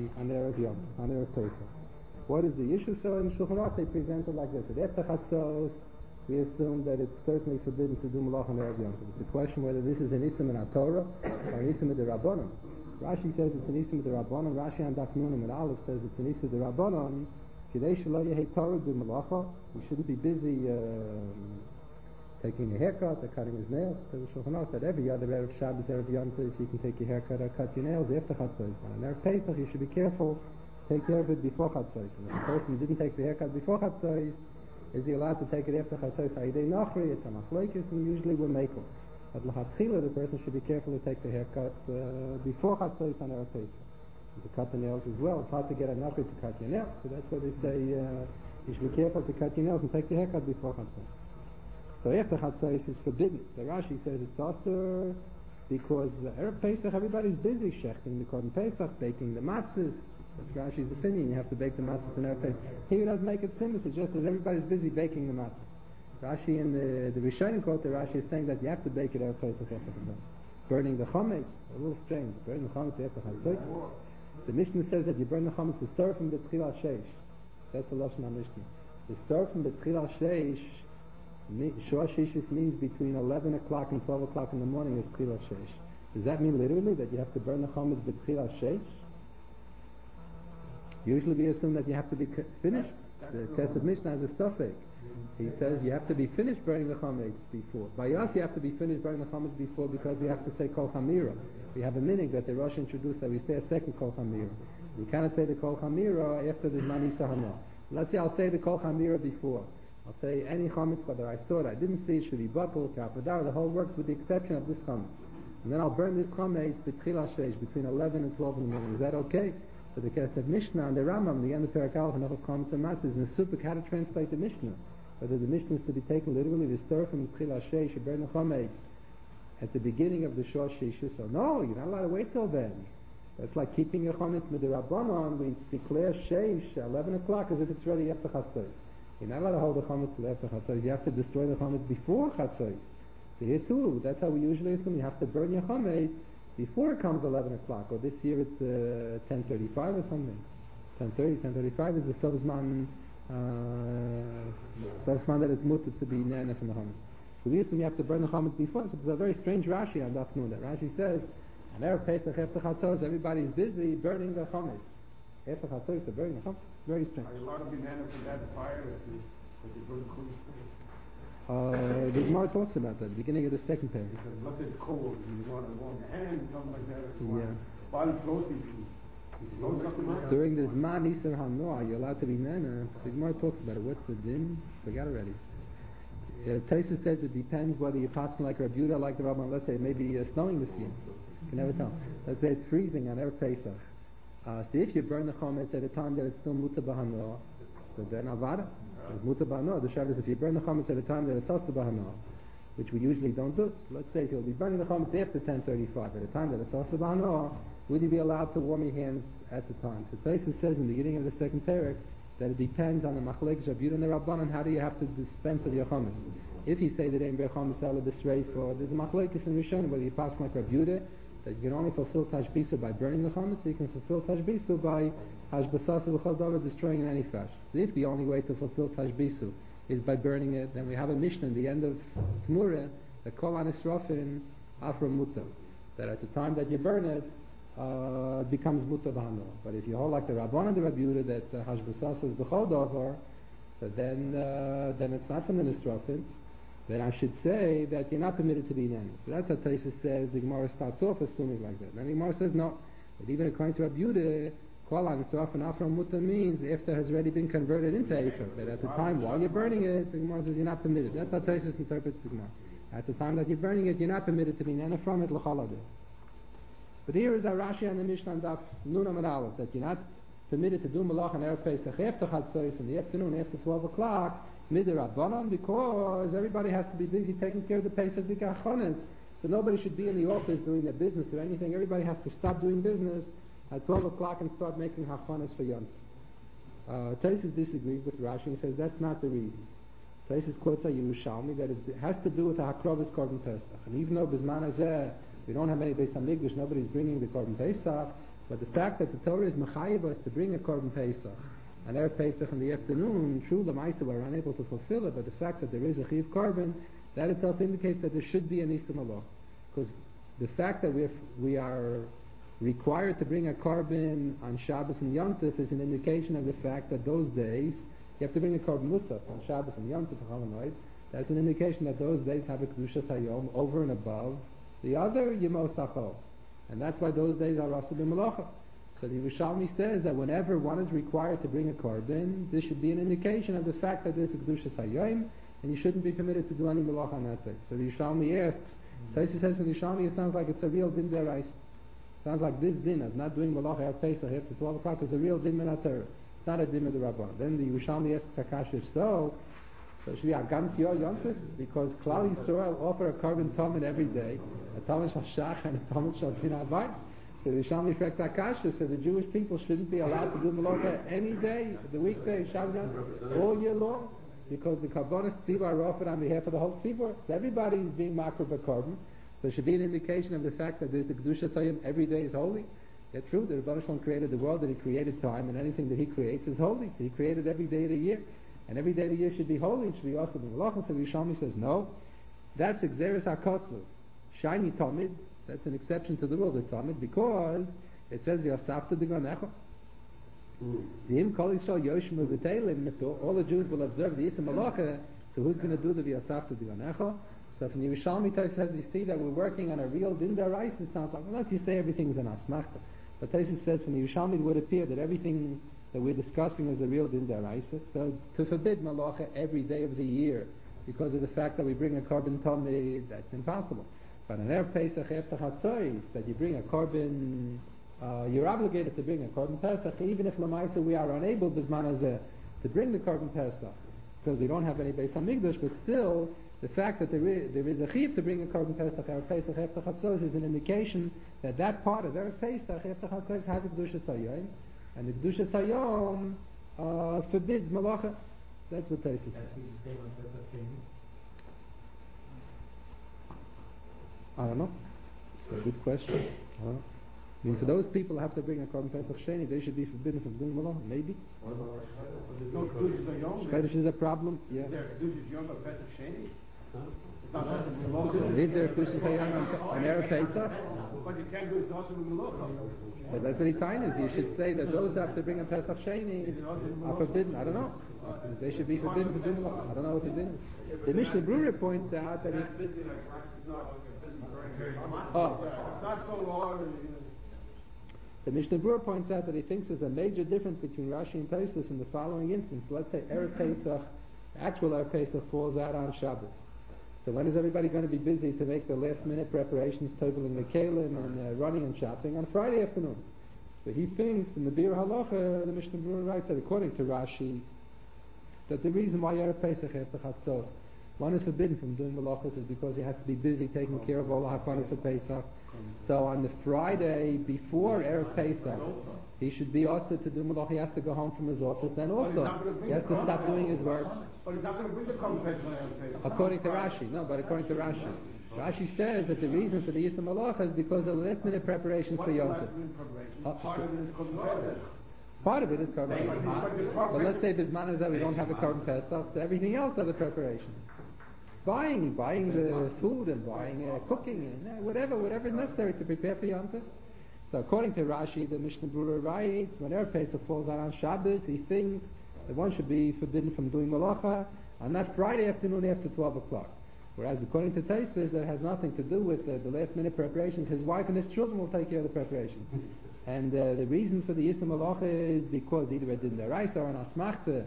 on Erev Yom, on Erev Pesach. What is the issue? So in Shulchan Aruch they present it like this. At Efter Chatzos, we assume that it's certainly forbidden to do Malach on Erev Yom. It's a question whether this is an Isum in Torah or an Isum in the Rabbanon. Rashi says it's an Isum in the Rabbanon. Rashi on Daf Nunim and Aleph says it's an Isum in the Rabbanon. Kidei shelo yehei Torah do Malacha. We shouldn't be busy taking a haircut or cutting his nails. So the Shulchan Aruch that every other Erev Shabbos, Erev Yom Tov, if you can take your haircut or cut your nails after Chatzos. But on Erev Pesach, you should be careful. Take care of it before Chatzos. If a person didn't take the haircut before Chatzos, is he allowed to take it after Chatzos? Hayidei Nachri, it's a machlokes, and usually we'll make it. But l'chatchila, the person should be careful to take the haircut before Chatzos on Erev Pesach. And to cut the nails as well. It's hard to get a Nachri to cut your nails, so that's why they say you should be careful to cut your nails and take the haircut before Chatzos. So after Chatzos is forbidden. So Rashi says it's also because Erev Pesach everybody's busy shechting the Korban Pesach, baking the matzahs. That's Rashi's opinion. You have to bake the matzahs in Erev Pesach. Here he doesn't make it simple. It just says everybody's busy baking the matzahs. Rashi in the Rishonim quote, the Rashi is saying that you have to bake it Erev Pesach after Chatzos. Burning the chametz, a little strange. Burning the chametz after Chatzos. The Mishnah says that you burn the chametz to serve from the Tchila Sheish. That's the Lashon HaMishnah. To serve from the Tchila Sheish, Shor Shishis means between 11 o'clock and 12 o'clock in the morning is Tchila Sheish. Does that mean literally that you have to burn the chametz b'Tchila Sheish? Usually we assume that you have to be finished. The test of Mishnah has a suffix. He says you have to be finished burning the chametz before. By us you have to be finished burning the chametz before because we have to say Kol Chamira. We have a minhag that the Rosh introduced that we say a second Kol Chamira. You cannot say the Kol Chamira after the Zman Isa Hana. Let's say I'll say the Kol Chamira before. I'll say any chametz, whether I saw it, I didn't see it, should be bottled, kafadar, the whole works with the exception of this chametz. And then I'll burn this chametz b'tchila sheish, between 11 and 12 in the morning. Is that okay? So the Kesef Mishnah and the Rambam, the end of Perek Aleph and Achos Chametz and Matzahs, in the Supik, how to translate the Mishnah. Whether the Mishnah is to be taken literally, the stir from b'tchila sheish, you burn the chametz at the beginning of the Shor Shishus. So no, you're not allowed to wait till then. That's like keeping your chametz midirabbanon. We declare sheish 11 o'clock as if it's ready after Chatzos. You're not allowed to hold the chametz till after Chatzos. You have to destroy the chametz before Chatzos. So here too, that's how we usually assume. You have to burn your chametz before it comes 11 o'clock. Or this year it's 10:35 or something. 10:35 is the Sovzman that is mutter to be nana from the chametz. So we assume you have to burn the chametz before. So there's a very strange Rashi on Daf Nun. That Rashi says, on Erev Pesach after Chatzos, everybody's busy burning the chametz. After Chatzos, they're burning the chametz. Very strange. Are you allowed to be nana for that fire that you burn the chametz? The Gemara talks about that, the beginning of the second page. Because what is cold, you want to warm your hands, something like that. Yeah. Body floating. During this Zman Isser HaNoah, you're allowed to be nana. The Gemara talks about it. What's the din? Forgot already. Taisa says it depends whether you're passing like Rabbi Yehuda, like the Rabban. Let's say it may be snowing this year. You can never tell. Let's say it's freezing on Erev Pesach. So if you burn the chametz at a time that it's still mutar b'hanoah, so then avada. It's mutar b'hanoah. The Shabbos, if you burn the chametz at a time that it's also b'hanoah, which we usually don't do. So let's say if you'll be burning the chametz after 10:35, at a time that it's also b'hanoah, would you be allowed to warm your hands at the time? So Taisa says in the beginning of the second parak that it depends on the machlekes Rabbi Yehuda and the Rabbanan, how do you have to dispense of your chametz. If you say that ein bechametz ala b'sreif, or there's a machlekes in Rishon, whether you pass like Rabbi Yehuda, that you can only fulfill tashbisu by burning the chametz, so you can fulfill tashbisu by hashbasasa v'chol davar, destroying in any fashion. So if the only way to fulfill tashbisu is by burning it, then we have a Mishnah in the end of Tmura, the kol anisrofin afra muta, that at the time that you burn it, becomes muta b'hanoah. But if you hold like the Rabban and the Rabbi Yehuda that hashbasasa is b'chol davar, so then it's not from the nisrofin. Then I should say that you're not permitted to be nana. So that's how Taisa says. The Gemara starts off assuming like that. Then the Gemara says no. But even according to Rabbi Yehuda, kol anisraf and afra muta means after it has already been converted into efer. But at the time while you're burning it, the Gemara says you're not permitted. That's how Taisa interprets the Gemara. At the time that you're burning it, you're not permitted to be nana from it l'chol hador. But here is our Rashi on the Mishnah on Daf Nun Amud Aleph that you're not permitted to do malach on Erev Pesach after Chatzos in the afternoon after 12 o'clock midirabbanan, because everybody has to be busy taking care of the Pesach b'kachonis. So nobody should be in the office doing their business or anything. Everybody has to stop doing business at 12 o'clock and start making hachonis for Yom Tov. Taisus disagrees with Rashi and says that's not the reason. Taisus quotes a Yerushalmi that has to do with the Hakrovas Korban Pesach. And even though Bisman Hazeh we don't have any Beis Hamikdash, nobody's bringing the Korban Pesach, But the fact that the Torah is mechayev us to bring a korban Pesach, an Erev Pesach in the afternoon, true, the Maisa were unable to fulfill it, but the fact that there is a Chiv korban, that itself indicates that there should be an Isam Allah. Because the fact that we are required to bring a korban on Shabbos and Yom Tov is an indication of the fact that those days, you have to bring a korban musaf on Shabbos and Yom Tov, that's an indication that those days have a Kedushas Hayom over and above the other Yemos HaChol. And that's why those days are Rasa B'Melacha. So the Yerushalmi says that whenever one is required to bring a korban, this should be an indication of the fact that there's a Kedushas Hayom, and you shouldn't be permitted to do any Melacha on that day. So the Yerushalmi asks, Taisa says from the Yerushalmi, it sounds like it's a real din deraisa. Sounds like this din of not doing Melacha at Pesach after 12 o'clock is a real din min HaTorah. It's not a din of the Rabban. Then the Yerushalmi asks Akash, if so it should be a Gans Yor Yom Tov, because Klal Yisrael offer a korban Talmud every day, a Talmud Shal Shach and a Talmud Shal Fin Havai. So the Yerushalmi Frek Akash, so the Jewish people shouldn't be allowed to do Melacha any day, the weekday, Shabbos, all year long, because the Karbonos Tzibur are offered on behalf of the whole Tzibur. So everybody is being makar b'korban. So it should be an indication of the fact that there's a Kedusha Sayim, every day is holy. It's true, the Rebbeinu Shalom created the world, that He created time, and anything that He creates is holy. So He created every day of the year. And every day of the year should be holy, it should be also the Malachim. So Yerushalmi says, no, that's Exeris HaKotsu. Shiny Talmud, that's an exception to the rule of the Talmud, because it says, V'yasafta d'ganecha. V'im kol Yisrael yoshmu v'teilim, if all the Jews will observe the Yisam Malacha, so who's going to do the V'yasafta d'ganecha? So from the Yerushalmi Tosfos says, you see that we're working on a real din deraisa. It sounds like, unless you say everything's an asmachta. But Tosfos says from the Yerushalmi it would appear that everything that we're discussing is a real din deraisa. So to forbid malacha every day of the year because of the fact that we bring a korban talmud, that's impossible. But on Erev Pesach after Chatzos, that you bring a korban, you're obligated to bring a korban Pesach, even if Lamaisa we are unable bisman hazeh to bring the korban Pesach because we don't have any Beis Hamikdash, but still the fact that there is a chiv to bring a korban Pesach Erev Pesach after Chatzos is an indication that that part of Erev Pesach after Chatzos has a Kedushas Hayom, and the Kedushas Hayom forbids malacha. That's what Tosfos says. I don't know. It's a good question. I don't know. I mean, for those people who have to bring a korban Pesach Sheni, they should be forbidden from doing malacha. Maybe. Shchedesh is a problem. Yeah. Is there Kedushas Yom Pesach Sheni? Is there Kedushas Hayom on Erev Pesach? But you can't do it also with Malacha. So that's what he's trying is. You should say that those that have to bring a Pesach Sheni are forbidden. I don't know. They should be forbidden from doing malacha. I don't know what to do. The Mishnah Brura points out that Not so long. The Mishnah Brura points out that he thinks there's a major difference between Rashi and Tosfos in the following instance. Let's say Erev Pesach, the actual Erev Pesach falls out on Shabbos. So when is everybody going to be busy to make the last minute preparations, toveling the kalim and running and shopping? On Friday afternoon. So he thinks in the Bir Halacha, the Mishnah Brura writes that according to Rashi, that the reason why Erev Pesach after Chatzos, one is forbidden from doing malachos is because he has to be busy taking care of all the hakonos for Pesach. So on the Friday before Erev Pesach, he should be also to do malach. He has to go home from his office. Then also he has to stop doing his work. But he's not going to bring the korban Pesach. According to Rashi, no. But according to Rashi, Rashi says that the reason for the Yisam Malach is because of last minute preparations for Yom Tov. Part of it is korban Pesach. Part of it is korban Pesach. But let's say there's matters that we don't have a korban Pesach, so everything else are the preparations. Buying the food and buying cooking and whatever is necessary to prepare for Yom Tov. So according to Rashi, the Mishnah Brura writes, when Erev Pesach falls out on Shabbos, he thinks that one should be forbidden from doing malacha on that Friday afternoon after 12 o'clock. Whereas according to Tosfos, that has nothing to do with the last minute preparations. His wife and his children will take care of the preparations. And the reason for the Yisam Malacha is because either it didn't deraisa or an asmachta,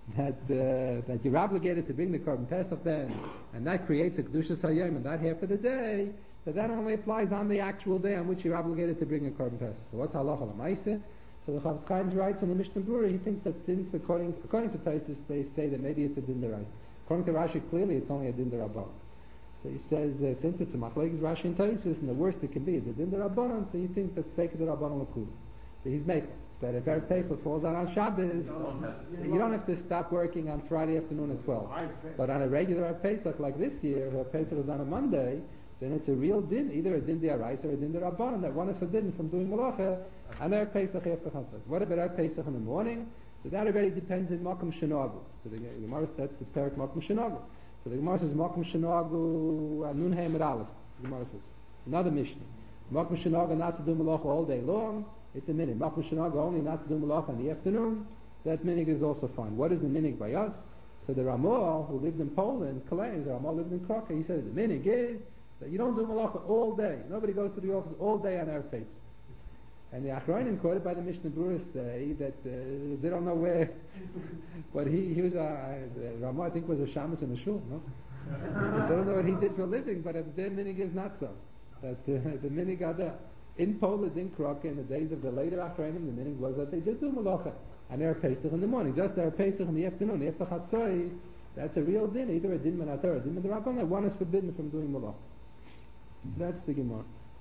that you're obligated to bring the korban Pesach then, and that creates a Kedushas Hayom in that half of the day, so that only applies on the actual day on which you're obligated to bring a korban Pesach. So what's halacha l'maaseh? So the Chafetz Chaim writes in the Mishnah Brura, he thinks that since according to Tosfos they say that maybe it's a din deraisa. According to Rashi, clearly it's only a din derabbanan. So he says since it's a machlekes Rashi and Tosfos, and the worst it can be is a din derabbanan, so he thinks that's fake derabbanan l'kula. So he's making that if Erev Pesach falls out on Shabbos, you don't have to stop working on Friday afternoon at 12. But on a regular Erev Pesach like this year, if Erev Pesach is on a Monday, then it's a real din, either a din d'oraisa or a din d'rabbanan, that one is forbidden from doing malacha And Erev Pesach after Chatzos. What about Erev Pesach in the morning? So that already depends on Makom Shenagu. So the Gemara, that's the Perek Makom Shenagu. So the Gemara says Makom Shenagu Nun Hamed Aleph. The Gemara says another Mishnah. Makom Shenagu not to do Malacha all day long. It's a minute. Makom Shenagu only not to do Malacha in the afternoon. That minig is also fine. What is the minig by us? So the Ramah, who lived in Poland, claims, the Ramah lived in Krakow, he says the minig is that you don't do Malacha all day. Nobody goes to the office all day on Erev Pesach. And the Achronim quoted by the Mishnah Berurah say that they don't know where, but he was Ramah, I think, was a shamus in the shul, no? They don't know what he did for a living, but their minig is not so. That the minig are there. In Poland, in Krakow, in the days of the later Achronim, the minig was that they did do Malacha. And Erev Pesach in the morning, just Erev Pesach in the afternoon, after Chatzoi, that's a real din, either a din min Torah, a din min Rabbanan. One is forbidden from doing Malacha. That's the Gemara.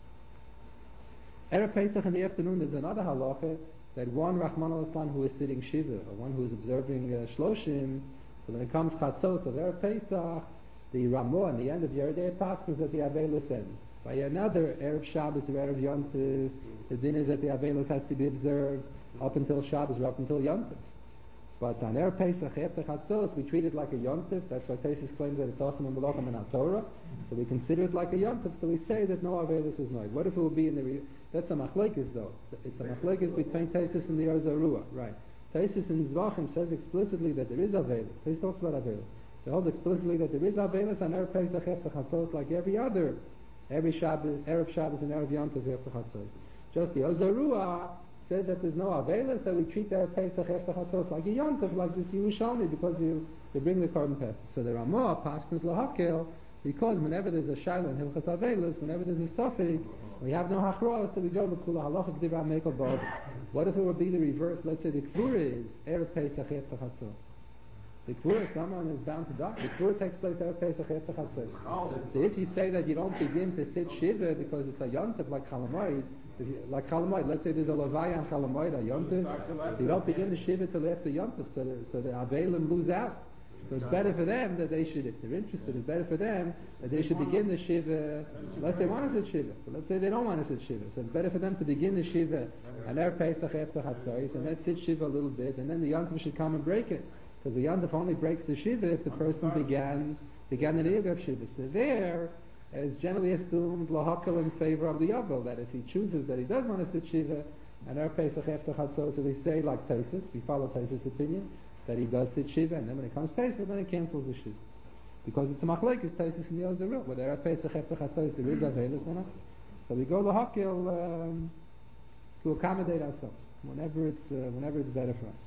Erev Pesach in the afternoon, there's another halacha that one Rahman al who is sitting Shiva, or one who is observing Shloshim, so when it comes Chatzos of Erev Pesach, the Ramah in the end of Yeridei Paschas that the Avelus ends. By another Erev Shabbos or Erev Yom Tov, the din is that the Avelus has to be observed up until Shabbos or up until Yom Tov. But on Erev Pesach after Chatzos, we treat it like a Yom Tov. That's why Tesis claims that it's awesome in Malachim and Torah. So we consider it like a Yom Tov. So we say that no Avelus is noid. What if it will be in the? That's a machlekes though. It's a machlekes between Tesis and the Arzarua, right? Tesis in Zvachim says explicitly that there is Avelus. Tesis talks about Avelus. They hold explicitly that there is Avelus on Erev Pesach after Chatzos, like every Shabbos, Erev Shabbos and Erev Yom Tov after Chatzos. Just the Arzarua says that there's no Avelus, that we treat Erev Pesach after Chatzos like a Yom Tov, like this Yerushalmi, because you bring the Korban Pesach. So the Ramah paskins lahakel, because whenever there's a Shaila in Hilchas Avelus, whenever there's a Safek, we have no Hachroah, so we go to Kula Halacha Gdivra Mekel Ba'od. What if it would be the reverse? Let's say the Kvura is Erev Pesach after Chatzos. The Kvura, someone is bound to die. The Kvura takes place Erev Pesach after Chatzos. So if you say that you don't begin to sit Shiva because it's a Yom Tov like Chalamoid, let's say there's a Levaya on Chalamoid, a Yom Tov, you don't begin the Shiva till after Yom Tov, so the Avelim lose out. So it's better for them that they should, if they're interested, it's better for them that they should begin the Shiva, unless they want to sit Shiva. But let's say they don't want to sit Shiva. So it's better for them to begin the Shiva and Erev Pesach after Chatzos, and then sit Shiva a little bit, and then the Yom Tov should come and break it. Because the Yom Tov only breaks the Shiva if the person began the Niyag of Shiva. So there, it's generally assumed Lahakel in favor of the Yavel, that if he chooses that he does want to sit Shiva, and Erev Pesach after Chatzos, so they say like Tesis, we follow Tesis' opinion, that he does sit Shiva, and then when it comes Pesach, then he cancels the Shiva. Because it's a machlekes Tesis and Yozerut, whether Erev Pesach after Chatzos there is Avelus or not. So we go Lahakel to accommodate ourselves, whenever it's better for us.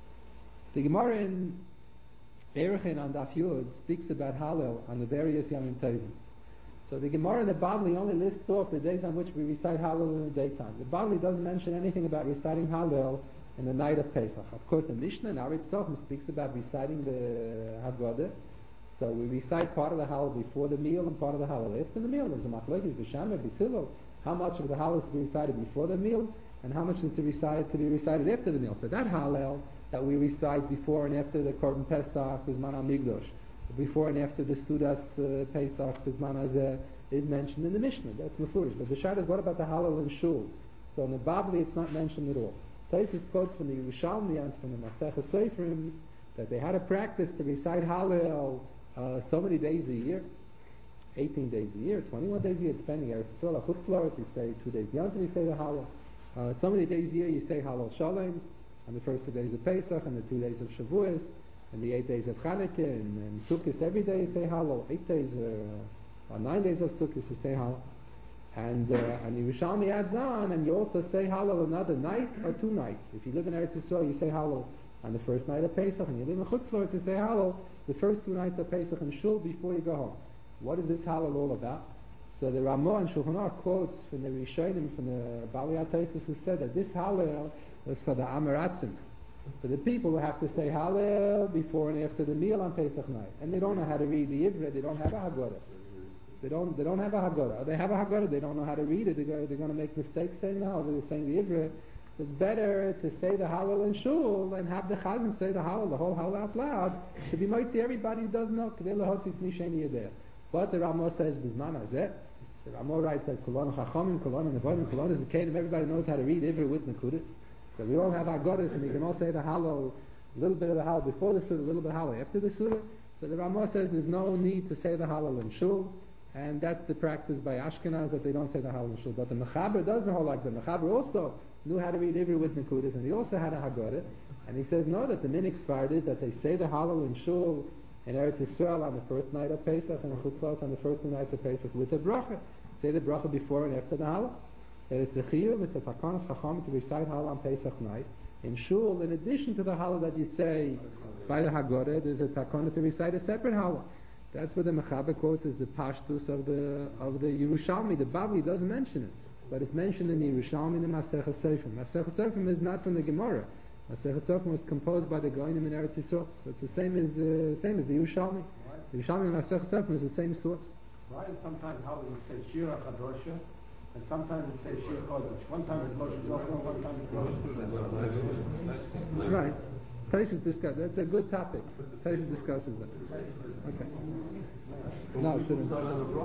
The Gemara in Erechin on Daf Yud speaks about Hallel on the various Yamim Tovim. So the Gemara in the Bavli only lists off the days on which we recite Hallel in the daytime. The Bavli doesn't mention anything about reciting Hallel in the night of Pesach. Of course, the Mishnah in Ari Psachim speaks about reciting the Haggadah. So we recite part of the Hallel before the meal and part of the Hallel after the meal. There's a machlekes b'shama b'tzilo. How much of the Hallel is to be recited before the meal, and how much is to be recited after the meal. So that Hallel that we recite before and after the Korban Pesach, Bizman HaMikdash, before and after the Studas Pesach, Bizman Hazeh, is mentioned in the Mishnah. That's Mefurish. But the Shad is, what about the Hallel in Shul? So in the Bavli it's not mentioned at all. Taisus quotes from the Yerushalmi and from the Masechah Seifrim that they had a practice to recite Hallel so many days a year, 18 days a year, 21 days a year, depending. If it's all a Chutzlaretz, you say 2 days Yom, you say the Hallel. So many days a year you say Hallel Shalom, on the first 2 days of Pesach, and the 2 days of Shavuos, and the 8 days of Chanukah, and Sukkot every day you say Hallel. 8 days, or 9 days of Sukkot you say Hallel. And Yerushalmi adds on, and you also say Hallel another night or 2 nights. If you live in Eretz Yisrael, you say Hallel on the first night of Pesach, and you live in Chutz La'aretz, you say Hallel the first 2 nights of Pesach in Shul before you go home. What is this Hallel all about? So the Ramah and Shulchan Aruch quotes from the Rishonim, from the Bali HaTaisus, who said that this Hallel was for the Amaratzim, for the people who have to say Hallel before and after the meal on Pesach night, and they don't know how to read the Ivra, they don't have a Haggadah. They don't have a Haggadah. They have a Haggadah, they don't know how to read it. They're going to make mistakes saying the Hallel. They're saying the Ivra. It's better to say the Hallel in Shul and have the Chazan say the Hallel, the whole Hallel out loud. To be mighty, everybody who doesn't know. But the Ramah says Bizman Hazeh, The Ramah writes that Kulon Chachamim, Kulon Nevonim, Kulon is the Kedim. Everybody knows how to read Ivri with Nekudas. So we all have Haggadahs, and we can all say the Hallel, a little bit of the Hallel before the Surah, a little bit of the Hallel after the Surah. So the Ramah says there's no need to say the Hallel in Shul, and that's the practice by Ashkenaz, that they don't say the Hallel in Shul. But the Mechaber doesn't hold like that. The Mechaber also knew how to read Ivri with Nekudas, and he also had a Haggadah. And he says, no, that the Minik Sfard is that they say the Hallel in Shul in Eretz Yisrael on the first night of Pesach, and in Chutzpah on the first 2 nights of Pesach with a bracha. Say the bracha before and after the Hallel. There is the Chiyuv, it's a Takanah Chacham to recite Hallel on Pesach night. In Shul, in addition to the Hallel that you say by the Haggadah, there's a Takanah to recite a separate Hallel. That's what the Mechaber quotes as the Pashtus of the Yerushalmi. The Bavli doesn't mention it, but it's mentioned in the Yerushalmi in the Masechah Sofrim. Masechah Sofrim is not from the Gemara. Masechah Sofrim was composed by the Goyim in Eretz Yisrael, so it's the same as the Yerushalmi. The Yerushalmi and Masechah Sofrim is the same source. Why is sometimes how we say Shira Chadosha, and sometimes we say Shir Kodesh? One time it's Moshe Zohar, one time it's Moshe. Right. Taisus discuss. That's a good topic. Taisus discusses that. Okay. No, it shouldn't.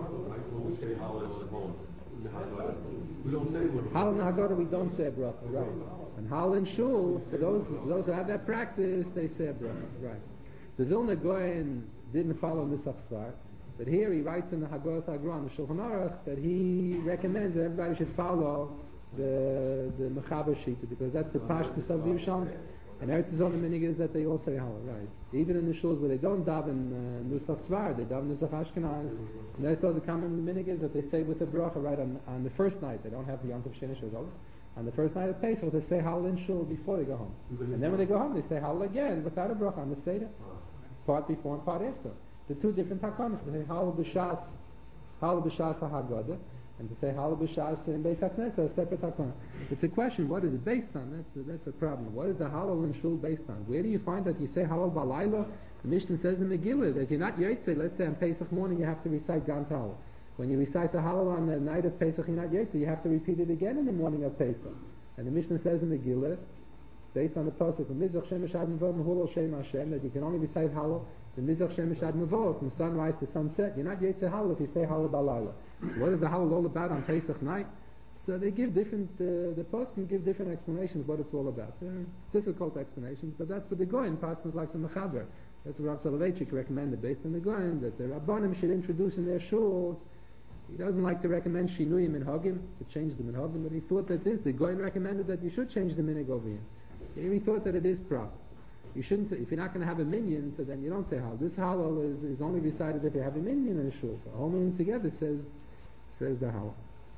We don't say Hallel and Haggadah, we don't say a bracha, right? And Hallel and Shul, for those who have that practice, they say a bracha, right? The Vilna Goyen didn't follow Nusach Sfar, but here he writes in the Haggadah Hagron, the Shulchan Aruch, that he recommends that everybody should follow the Mechaber Shita, because that's the Pashtus of the Yerushalmi. And Eretz Yisrael, the minig is that they all say Hallel, right? Even in the shuls where they don't daven Nusach Svar, they daven Nusach Ashkenaz. And that's all the common minig is that they say with the bracha right on the first night. They don't have the Yom Tov Sheni Shul. On the first night of Pesach, they say Hallel in shul before they go home. And then when they go home, they say Hallel again without a bracha on the Seder. Part before and part after. The two different takanas. They say Hallel b'shas ha'Haggadah, and to say Hallel b'shas in Beis HaKnesset, a separate takana. It's a question, what is it based on? That's a problem. What is the Hallel in shul based on? Where do you find that you say Hallel b'layla? The Mishnah says in Megillah that you're not Yotzei. Let's say on Pesach morning you have to recite Gans Hallel. When you recite the Hallel on the night of Pesach, you're not Yotzei. You have to repeat it again in the morning of Pesach. And the Mishnah says in Megillah, based on the pasuk of Mizrach Shemesh Ad Mavot Mehulol Shem Hashem, that you can only recite Hallel the Mizrach Shemesh Ad Mavot from sunrise to sunset. You're not Yotzei Hallel if you say Hallel b'layla. So what is the Hallel all about on Pesach night? So they give different, the post can give different explanations what it's all about. They're difficult explanations, but that's what the Goyen passes like the Mechaber. That's what Rav Soloveitchik recommended based on the Goyen, that the Rabbanim should introduce in their shuls. He doesn't like to recommend Shinuyim and Hagim, to change the Minhagim, but he thought that the Goyen recommended that you should change the Minig over here. So he thought that it is proper. You shouldn't, if you're not going to have a minyan, so then you don't say Hallel. This Hallel is only recited if you have a minyan in a shul. The whole minyan together says the Hallel.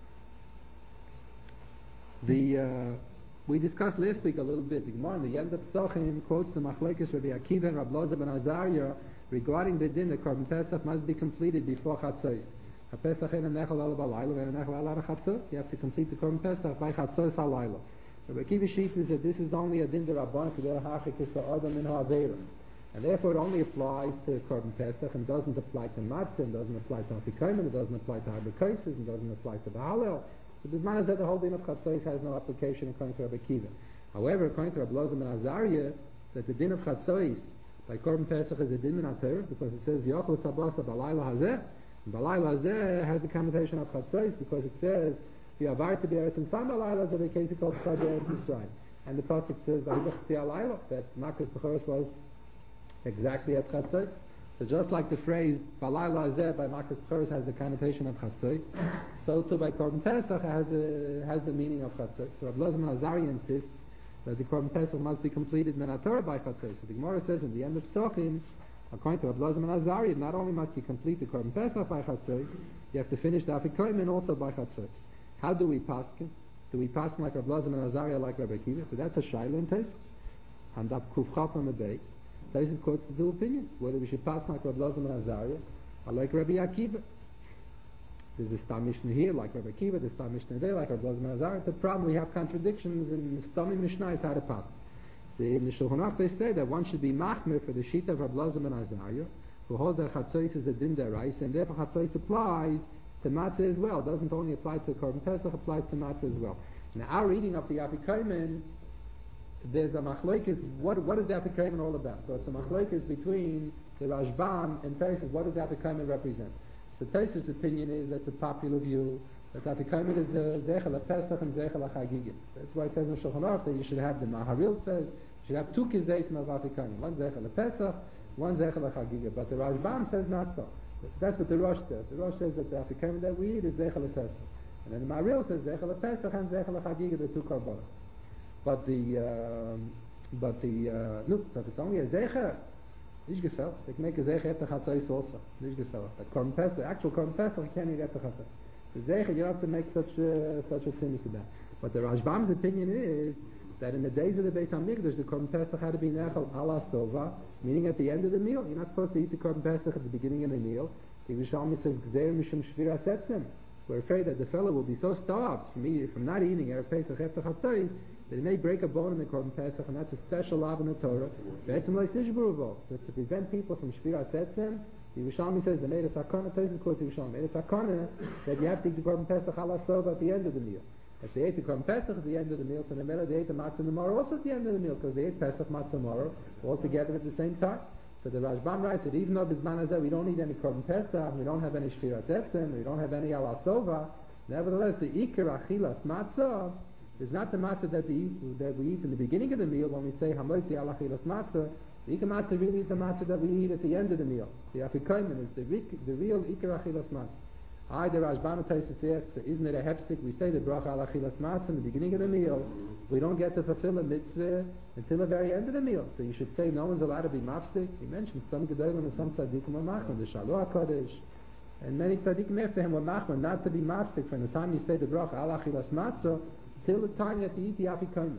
We discussed last week a little bit. The Gemara in the Yom Tov quotes the Machlekes Rabbi Akiva and Rabbi Loza ben Azariah regarding the din that Korban Pesach must be completed before Chatzos. You have to complete the Korban Pesach by Chatzos halayla. Rabbi Akiva Shita is that this is only a din d'Rabbanan to the hachikis ha'adam in ha'aveira, and therefore it only applies to Korban Pesach and doesn't apply to matzah, and doesn't apply to afikomen, it doesn't apply to harbekaisis, and doesn't apply to the Hallel. So the man is that the whole din of Chatzos has no application according to Rabbi Akiva. However, according to Rabbi Loza ben Azariah, that the din of Chatzos by Korban Pesach is a din in Torah because it says V'yochel sabasa b'layla hazeh. B'layla hazeh has the connotation of Chatzos because it says V'yavar to Eretz Mitzrayim b'layla is a case called Chad Eretz Mitzrayim, and the pasuk says that Makkah Bechoros was exactly at Chatzos. So just like the phrase Balayla Hazeh by Makkah Bechoros has the connotation of Chatzos, so too by Korban Pesach has the meaning of Chatzos. So Rabbi Loza ben Azariah insists that the Korban Pesach must be completed Min HaTorah by Chatzos. So the Gemara says in the end of Psachim, according to Rabbi Loza ben Azariah, not only must you complete the Korban Pesach by Chatzos, you have to finish the Afikomen also by Chatzos. How do we paskin? Do we paskin like Rabbi Loza ben Azariah, like Rabbi Akiva? So that's a shaila in Tosfos. And up Kufchaf on the base. Tosfos quotes the two opinions, whether we should pass like Rabbi Loza ben Azariah or like Rabbi Akiva. There's a Stam Mishnah here like Rabbi Akiva, there's a Stam Mishnah there like Rabbi Loza ben Azariah. The problem, we have contradictions in Stam Mishnah is how to pass. So in the Shulchan Aruch they say that one should be machmir for the Shita of Rabbi Loza ben Azariah, who holds that Chatzos is a din deraisa, and therefore Chatzos applies to matzah as well. It doesn't only apply to Korban Pesach, applies to matzah as well. Now our reading of the Afikomen, there's a machlokes. What is the Afikomen all about? So it's a machlokes between the Rashbam and Tosfos. What does the Afikomen represent? So Tosfos' opinion is that the popular view that Afikomen is Zeichel Pesach and Zeichel Chagigah. That's why it says in Shulchan Aruch that you should have, the Maharil says, you should have two Kizayis of Afikomen. One Zeichel Pesach, one Zeichel Chagigah. But the Rashbam says not so. That's what the Rosh says. The Rosh says that the Afikomen that we eat is Zeichel Pesach. And then the Maharil says Zeichel Pesach and Zeichel Chagigah, the two korbanos. But so if it's only a Zeichel, nicht gefällt. They can make a Zeichel at the Chatzais also. Nicht gefällt. But Korban Pesach, actual Korban Pesach, you can't eat at the Chatzais. The Zeichel, you don't have to make such a tzinis about. But the Rashbam's opinion is that in the days of the Beis HaMikdash, the Korban Pesach had to be Nechal ala Sova, meaning at the end of the meal. You're not supposed to eat the Korban Pesach at the beginning of the meal. The Yerushalmi says, Gzeir Mishum Shvira Setzim. We're afraid that the fellow will be so starved from not eating Erev Pesach after Chatzais that he may break a bone in the Korban Pesach, and that's a special law in the Torah. So to prevent people from Shvira Setzim, the Yerushalmi says they made a takana. Tosfos quotes the Yerushalmi made a takana that you have to eat the Korban Pesach ala Sova at the end of the meal. If they ate the Korban Pesach at the end of the meal, so the Mela they ate the matzah and the maror also at the end of the meal, because they ate Pesach, matzah, and maror all together at the same time. So the Rashbam writes that even though Bisman Hazeh we don't eat any Korban Pesach, we don't have any Shvirat Etzem, we don't have any ala Sova, nevertheless the Iker Achilas Matzah is not the matzah that we eat in the beginning of the meal when we say Hamotzi ala Achilas Matzah. The Iker Matzah really is the matzah that we eat at the end of the meal. The Afikomen is the real Iker Achilas Matzah. The Rashbam Tosfos asks, isn't it a hefsek? We say the bracha ala Achilas Matzah in the beginning of the meal. We don't get to fulfill a mitzvah until the very end of the meal. So you should say no one's allowed to be mafsik. He mentioned some gedolim and some tzaddikim are machman, the Shalom HaKadosh. And many tzaddikim after him were machman, not to be mafsik from the time you say the bracha ala Achilas Matzah till the time that you eat the Afikomen.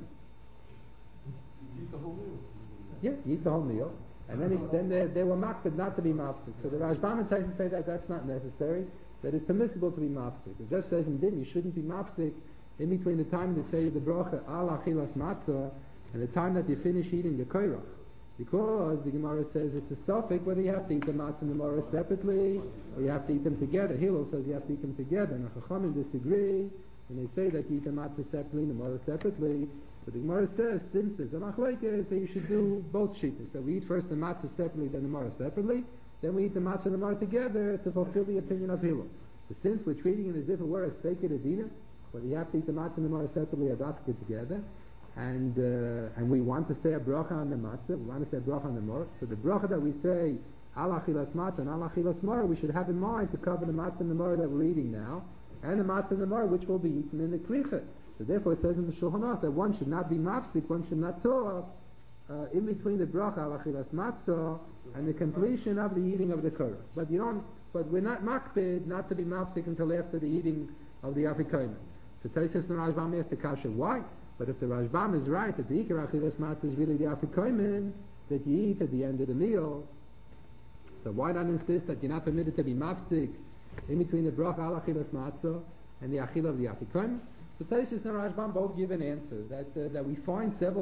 You eat the whole meal. Yeah, you eat the whole meal. And then they were mafsik not to be mafsik. So the Rashbam and Tosfos say that that's not necessary, that it's permissible to be mafsik. It just says in din you shouldn't be mafsik in between the time that say the bracha ala Achilas Matzah and the time that you finish eating the koirach. Because the Gemara says it's a suffix whether you have to eat the matzah and the maror separately or you have to eat them together. Hillel says you have to eat them together, and the Chachamim disagree, and they say that you eat the matzah separately and the maror separately. So the Gemara says, since there's a machlokes, so you should do both shittas. So we eat first the matzah separately, then the maror separately, then we eat the matzah and the maror together to fulfill the opinion of Hillel. So since we're treating it as if it were a sfeikid adina, whether you have to eat the matzah and the maror separately or not together, and we want to say a bracha on the matzah, we want to say a bracha on the maror. So the bracha that we say ala achilas matzah and ala achilas maror, we should have in mind to cover the matzah and the maror that we're eating now, and the matzah and the maror which will be eaten in the kricha. So therefore it says in the Shulchan Aruch that one should not be mafsik, one should not talk in between the bracha ala achilas matzah and the completion of the eating of the korah. But we're not makpid not to be mafsik until after the eating of the Afikomen. So Tosfos and Rashbam asked the kasha, why? But if the Rashbam is right that the Iker Achilas Matzah is really the Afikomen that you eat at the end of the meal, so why not insist that you're not permitted to be mafsik in between the bracha ala Achilas Matzah and the Achila of the Afikomen? So Tosfos and Rashbam both give an answer that we find several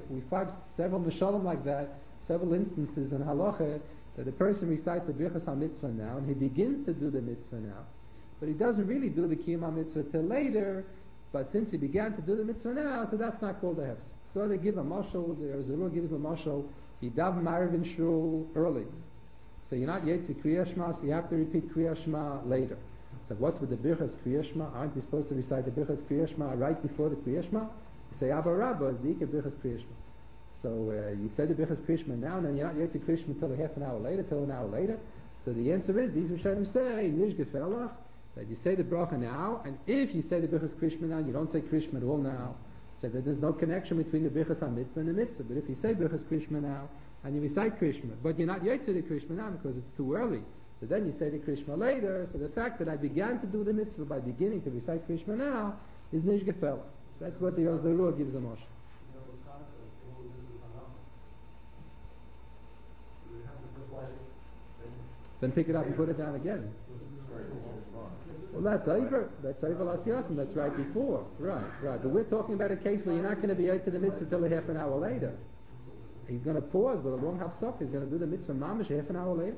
mishalim like that, several instances in halacha that a person recites the Birchas HaMitzvah now and he begins to do the mitzvah now, but he doesn't really do the Kiyum HaMitzvah till later. But since he began to do the mitzvah now, so that's not called a hefsek. So they give a mashal, the rule gives a mashal, he daven Ma'ariv in shul early. So you're not yet to Kriya Shema, so you have to repeat Kriya Shema later. So what's with the Birchas Kriya Shema? Aren't you supposed to recite the Birchas Kriya Shema right before the Kriya Shema? You say Abba Rabba, the Ikar Birchas Kriya Shema. So you say the Birchas Kriya Shema now, and then you're not yet to Kriya Shema till half an hour later, till an hour later. So the answer is, these Rishonim say, Nish Gefelach, that you say the bracha now, and if you say the Birchas Krishma now, you don't say Krishma at all now, so that there's no connection between the Birchas HaMitzvah and the mitzvah. But if you say Birchas Krishma now, and you recite Krishma, but you're not yet to the Krishma now because it's too early, so then you say the Krishma later, so the fact that I began to do the mitzvah by beginning to recite Krishma now is Nish Gefela. That's what the Rule gives a mosh. Then pick it up and put it down again. Well, that's Eiver Lasyasim, that's right before. Right. But we're talking about a case where you're not going to be out to the mitzvah till a half an hour later. He's going to pause with a long hafsok. He's going to do the mitzvah mamish half an hour later.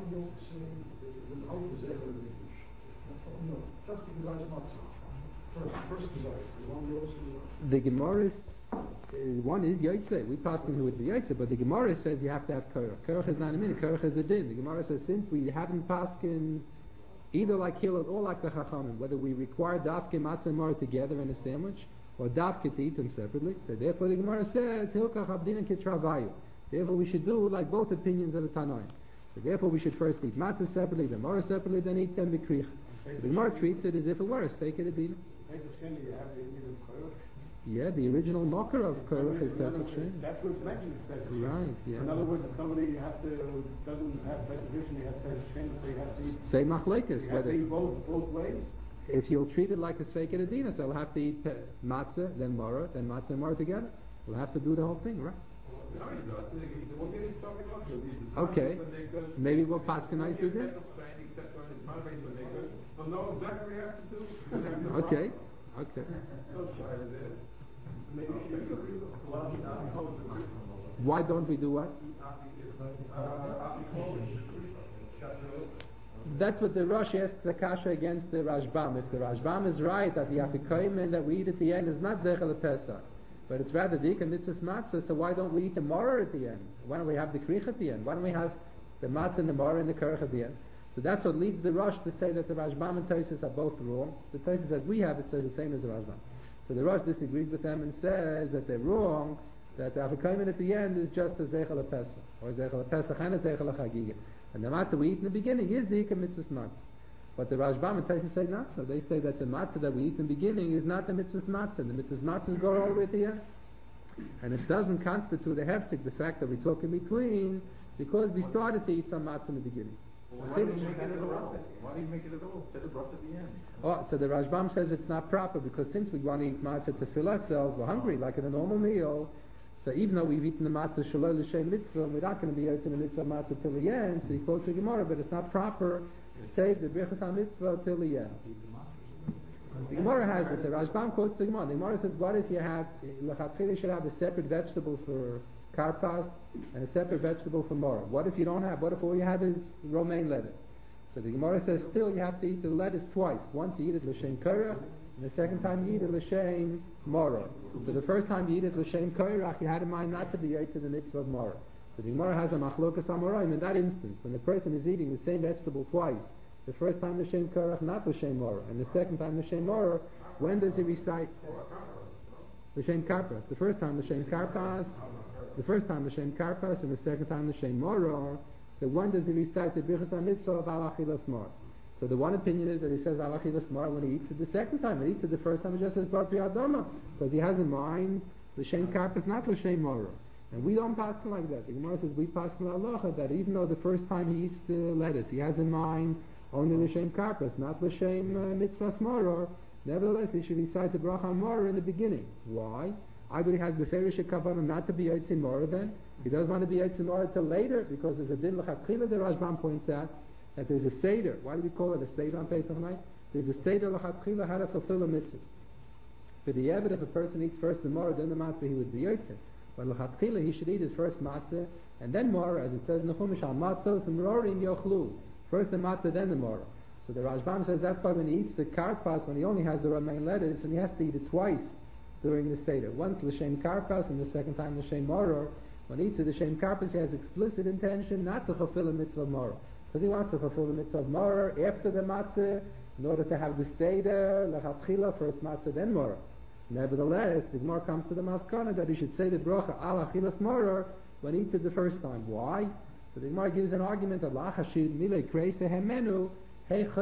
The Gemara one is Yaitse. We pass him who would be Yaitse, but the Gemara says you have to have Korach. Korach is not a minute, Korach is a din. The Gemara says since we haven't passed Either like Hillel or like the Chachamim, whether we require dafke matzah and maror together in a sandwich, or dafke to eat them separately. So therefore the Gemara says, Hilkach Abdin Kitravayu. Therefore we should do like both opinions of the Tanoim. So therefore we should first eat matzah separately, then maror separately, then eat them b'krich. So the Gemara treats it as if it were a steak at a dinner. Yeah, the original mocker of Koruch is Pesach Sheni. That's what's mentioned as Pesach Sheni. Right, yeah. In other words, if somebody doesn't have Pesach Sheni, has Pesach Sheni, so you have to eat. Say machlekes, You have to eat both ways. if you'll treat it like a steak at a dinner, so we'll have to eat matzah, then maror, then matzah and maror together. We'll have to do the whole thing, right? Okay, maybe we'll paskenize the din. Okay, okay. Why don't we do what? That's what the Rosh asks Zakasha against the Rashbam. If the Rashbam is right that the afikoyim that we eat at the end is not Zechel Pesach, but it's rather Dik and Mitzvahs Matzah, so why don't we eat the Maror at the end? Why don't we have the Krich at the end? Why don't we have the Matzah and the Maror and the Kerch at the end? So that's what leads the Rosh to say that the Rashbam and Tosfos are both wrong. The Tosfos as we have it says the same as the Rashbam. So the Rosh disagrees with them and says that they're wrong, that the afikoyim at the end is just a Zechel Pesach, or Zechel Pesach and a Zechel Chagigah. And the matzah we eat in the beginning is the Ikar Mitzvahs Matzah. But the Rashbam and Tosfos say not so. They say that the matzah that we eat in the beginning is not the Mitzvahs Matzah. The Mitzvahs Matzahs go all the way to the end. And it doesn't constitute a hefsek, the fact that we talk in between, because we started to eat some matzah in the beginning. Why do you make it at all? Why do you make it at all? Set it brought at the end. Oh, so the Rashbam says it's not proper, because since we want to eat matzah to fill ourselves, we're hungry, like in a normal meal. So even though we've eaten the matzah shalol l'shem mitzvah, we're not going to be able to the mitzvah matzah till the end. So he quotes the Gemara, but it's not proper to save the brichas ha-mitzvah till the end. The Gemara has it. The Rashbam quotes the Gemara. The Gemara says, what if you have lechatchila should have a separate vegetable for karpas and a separate vegetable for maror? What if you don't have? What if all you have is romaine lettuce? So the Gemara says, still you have to eat the lettuce twice. Once you eat it l'shem korach, and the second time you eat it l'shem maror. So the first time you eat it l'shem korach, you had in mind not to be ate to the mitzvah of maror. So the Gemara has a machlokas amoraim in that instance, when the person is eating the same vegetable twice. The first time l'shem korach, not l'shem maror, and the second time l'shem maror. When does he recite l'shem karpas? The first time l'shem karpas, the first time l'shem karpas, and the second time l'shem maror. So when does he recite the brichas ha-mitzvah of al achilas maror? So the one opinion is that he says al achilas maror when he eats it the second time. When he eats it the first time, he just says bar pri adama, because he has in mind l'shem karpas, not l'shem maror. And we don't paskin like that. The Gemara says we paskin halacha that even though the first time he eats the lettuce, he has in mind only l'shem karpas, not l'shem mitzvahs maror. Nevertheless, he should recite the bracha maror in the beginning. Why? Either he has the ferish kavanah not to be yitzim maror then. He doesn't want to be yitzim maror till later because there's a din l'chakchila. The Rashbam points out that there's a seder. Why do we call it a seder on Pesach night? There's a seder l'chakchila how to fulfill a mitzvah. For the Eved, if a person eats first the maror, then the matzah, he would be yitzim. But l'chakchila, he should eat his first matzah and then maror, as it says in the Chumash, al matzos and rorim yochlu. First the matzah, then the maror. So the Rashbam says that's why when he eats the karpas, when he only has the romaine lettuce, and he has to eat it twice during the seder. Once l'shem karpas and the second time l'shem maror. When he eats the l'shem karpas, he has explicit intention not to fulfill a mitzvah of maror, because he wants to fulfill the mitzvah of maror after the matzah in order to have the seder l'chatchila, first matzah then maror. Nevertheless, the Gemara comes to the maskana that he should say the bracha al achilas maror when he eats it the first time. Why? So the Gemara gives an argument that lachashid milei kreise hemenu. After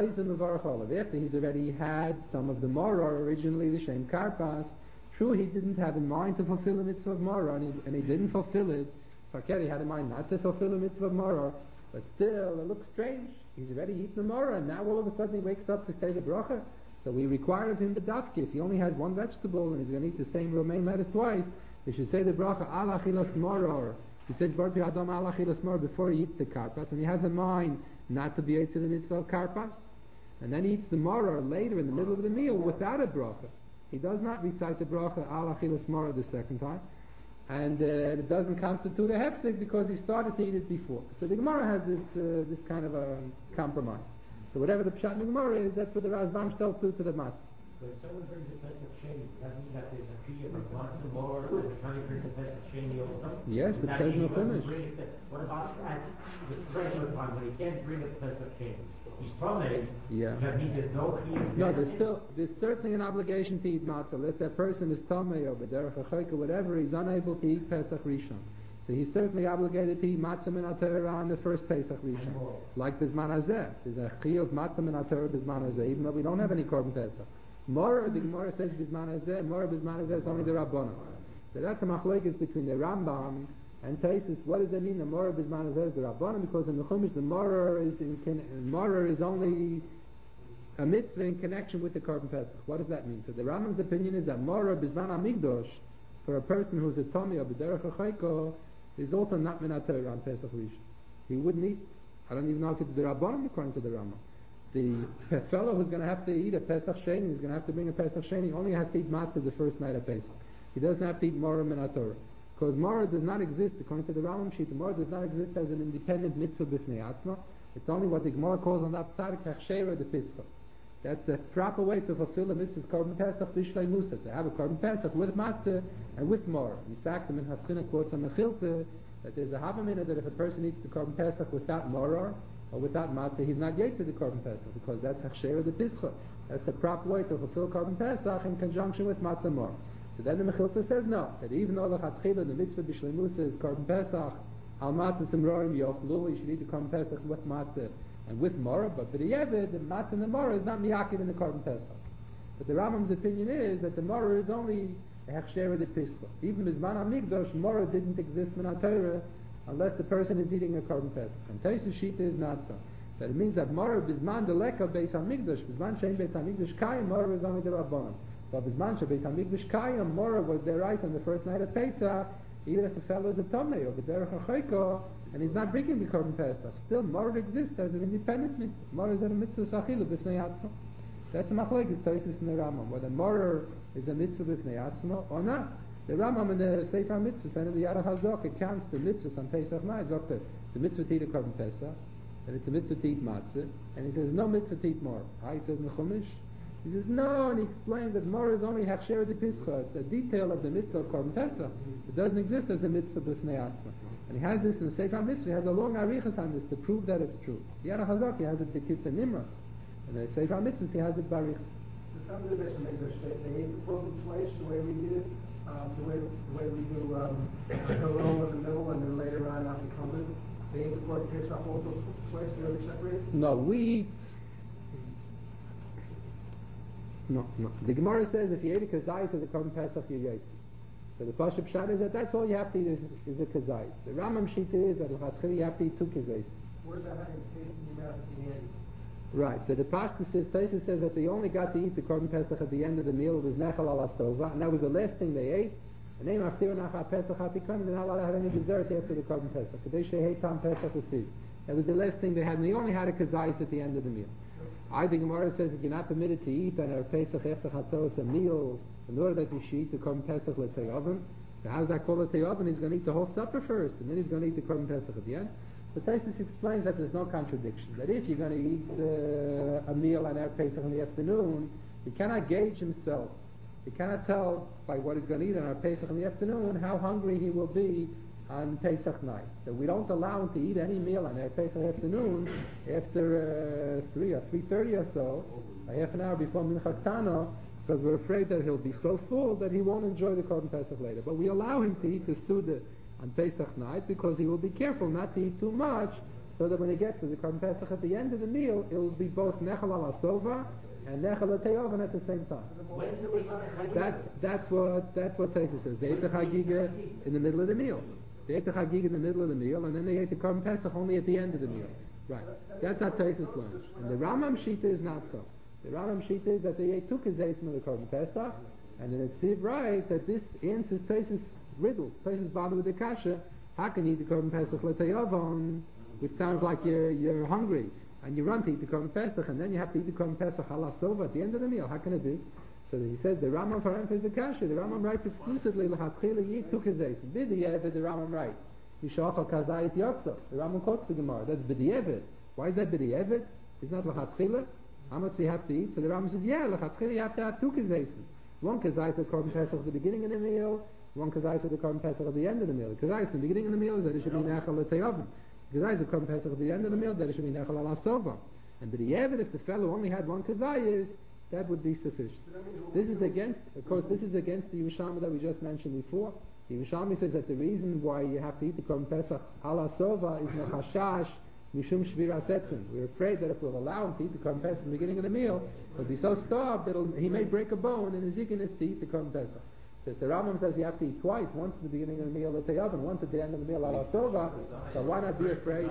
he's already had some of the maror, originally the shem karpas, true he didn't have in mind to fulfill the mitzvah of maror, and he didn't fulfill it. He had in mind not to fulfill the mitzvah of maror, but still it looks strange. He's already eaten the maror, and now all of a sudden he wakes up to say the bracha. So we require of him the dafki. If he only has one vegetable and he's going to eat the same romaine lettuce twice, he should say the bracha al achilas maror. He says bar pri adam al achilas maror before he eats the karpas, and he has in mind not to be ate to the mitzvah of karpas, and then he eats the maror later in the middle of the meal without a bracha. He does not recite the bracha al achilas maror the second time, and it doesn't constitute a hefsek because he started to eat it before. So the Gemara has this kind of a compromise. So whatever the pshat in the Gemara is, that's what the Rashbam tells to the matzah. When someone brings a Pesach Sheni, that means that there's a fee of lots of more, and the Tanya brings a Pesach Sheni also? Yes, but it says no finish. What about at the regular time when he can't bring a Pesach Sheni? He's prominent. Yeah. That means there's no fee. No, there's certainly an obligation to eat matzah. Let's say a person is tamei or b'derech ha'chayka, whatever, he's unable to eat Pesach Rishon. So he's certainly obligated to eat matzah min ha'torah on the first Pesach Rishon. Like Bizman Hazeh. There's a chiyuv matzah min ha'torah Bizman Hazeh, even though we don't have any korban Pesach. Mora, the Gemara says Bizman Hazeh, Mora Bizman Hazeh is only the Rabbanon. So that's a machlokes between the Rambam and Taisus. What does that mean? The Mora Bizman Hazeh is the Rabbanon, because in the Chumash the Mora is only a mitzvah in connection with the korban Pesach. What does that mean? So the Rambam's opinion is that Mora Bizman HaMikdosh, for a person who's a Tomei or B'derech HaChayko, is also not min ha'torah on Pesach Rishon. He wouldn't eat. I don't even know if it's the Rabbanon according to the Rambam. The fellow who's going to have to eat a Pesach Sheni, who's going to have to bring a Pesach Sheni, only has to eat matzah the first night of Pesach. He doesn't have to eat Mora min ha'torah. Because Mora does not exist, according to the Rambam sheet, the Mora does not exist as an independent mitzvah b'fnei atzma. It's only what the Gemara calls on that tzaddik hachshera the pischa. That's the proper way to fulfill the mitzvah korban Pesach b'shlei musa, to have a korban Pesach with matzah and with Mora. In fact, the Min Hatzina quotes on the Chilta that there's a havamina that if a person eats the korban Pesach without Mora or without matzah, he's not yet to the korban Pesach, because that's hachshera the pischa. That's the proper way to fulfill korban Pesach in conjunction with matzah Mora. So then the Mechilta says no, that even though the Chatchila, the mitzvah b'shlei musa is korban Pesach, al matzah simrorim yochlu, you should eat the korban Pesach with matzah and with Mora, but for the Yevid, the matzah and the Mora is not miyakid in the korban Pesach. But the Rambam's opinion is that the Mora is only a hechsher the pischa. Even Bizman HaMikdosh, Mora didn't exist min ha'torah unless the person is eating a korban Pesach. And Taisus Shita is not so. That it means that Mora Bizman deleka Beis HaMikdosh, Bizman shein Beis HaMikdosh Kayim, Mora is only the Rabbanon. But Bizman she Beis HaMikdosh Kayim, Mora was their rice on the first night of Pesach, even if the fellow is a Tomei or B'derech HaChayko, and he's not bringing the korban Pesach. Still, Mora exists as an independent mitzvah. Mora is a mitzvah sachilu b'fnei atzma. That's a machlokes Taisus in the Rambam, whether Mora is a mitzvah b'fnei atzma or not. The Rambam in the Sefer Mitzvahs and in the Yarach HaZok, it counts the mitzvahs on Pesach night. It's a mitzvah to eat a korban Pesach, and it's a mitzvah to eat matzah, and he says no mitzvah to eat Mora. He says in the Chumash. He says no, and he explains that Mora is only hachshera the pischa. It's a detail of the mitzvah of korban Pesach. It doesn't exist as a mitzvah b'fnei atzma. And he has this in the Sefer Mitzvah. He has a long arichas on this to prove that it's true. The Yarach HaZok, he has it b'kitzur nimra. And the Sefer Mitzvah, he has it b'arichas. The family of English, they ate the broken twice the way we did it, the way we do the roll in the middle and then later on after coming. They ate the pork cakes off also twice, they're really separated? No, we eat. No. The Gemara says if you ate a kazayis of the korban Pesach, you ate. So the Pashup Pshat is that that's all you have to eat is a kazayis. The Rambam Shita is that you have to eat two kazayis. What does that have in taste in your mouth at the end? Right, so the Pasuk says, Taisus says that they only got to eat the korban Pesach at the end of the meal. It was nechal ala sova, and that was the last thing they ate. And they after nachal Pesach hatikon, they're not allowed to have any dessert after the korban Pesach. Kadesh hate tam Pesach u'fiz. That was the last thing they had, and they only had a kazayis at the end of the meal. I think Gemara says if you're not permitted to eat on a Pesach after Chatzos a meal, in order that you should eat the korban Pesach l'te'oven, so how's that called l'te'oven? He's going to eat the whole supper first, and then he's going to eat the korban Pesach at the end. So Taisus explains that there's no contradiction. That if you're going to eat a meal on Erev Pesach in the afternoon, he cannot gauge himself. He cannot tell by what he's going to eat on Erev Pesach in the afternoon how hungry he will be on Pesach night. So we don't allow him to eat any meal on Erev Pesach afternoon after 3 or 3:30 or so, a half an hour before Mincha Ktana, because we're afraid that he'll be so full that he won't enjoy the korban Pesach later. But we allow him to eat the Suda on Pesach night because he will be careful not to eat too much, so that when he gets to the korban Pesach at the end of the meal, it will be both nechal ala sova and nechal ala te'oven at the same time. That's what Taisus says. They ate the chagiga in the middle of the meal. They ate the chagiga in the middle of the meal, and then they ate the korban Pesach only at the end of the meal. Right. That's how Taisus learns. And the Rambam Shita is not so. The Rambam Shita is that they ate two kazayis of the korban Pesach, and then it's right that this answers Taisus' riddle. Taisus bothered with the kasha. How can you eat the korban Pesach l'tayavon, which sounds like you're hungry, and you run to eat the korban Pesach, and then you have to eat the korban Pesach ala sova at the end of the meal? How can it be? So he says the Rambam for him is the kasha. The Rambam writes exclusively l'chatchila you eat two kazayis. B'di'evet the Rambam writes Yishachal kazayis yotzo. The Rambam quotes the Gemara. That's b'di'evet. Why is that b'di'evet? It's not l'chatchila. How much do you have to eat? So the Rambam says, yeah, lechatchila you have to have two kazaises. One kazais of Korban Pesach at the beginning of the meal, one kazais of the Korban Pesach at the end of the meal. Kazais at the beginning of the meal is that it should be nechal l'teyavim. Kazais of Korban Pesach at the end of the meal that it should be nechal al-asova. And b'di'evet, if the fellow only had one kazais, that would be sufficient. This is against the Yerushalmi that we just mentioned before. The Yerushalmi says that the reason why you have to eat the Korban Pesach al-asova is mechashash mishum shvira setzim. We're afraid that if we'll allow him to eat the Korban Pesach at the beginning of the meal, he'll be so starved that he may break a bone and his eagerness to eat the Korban Pesach. So if the Rambam says you have to eat twice, once at the beginning of the meal at the oven, once at the end of the meal al-asova, so why not be afraid?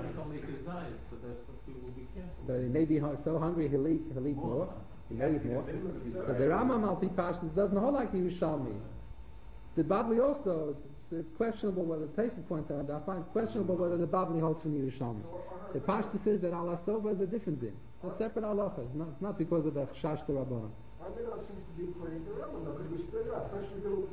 But he may be so hungry he'll eat more. He may eat more. So the Rambam al-Pi Pashtus doesn't hold like the Yerushalmi. The Bavli also, it's questionable whether, Pesach points out, I find it's questionable whether the Bavli holds from the Yerushalmi. The Pashtus says that al-asova is a different thing. It's a separate halacha. It's not because of the chash to Rabbanan. I mean, it seems to be according to Rambam, though, because we split it up. First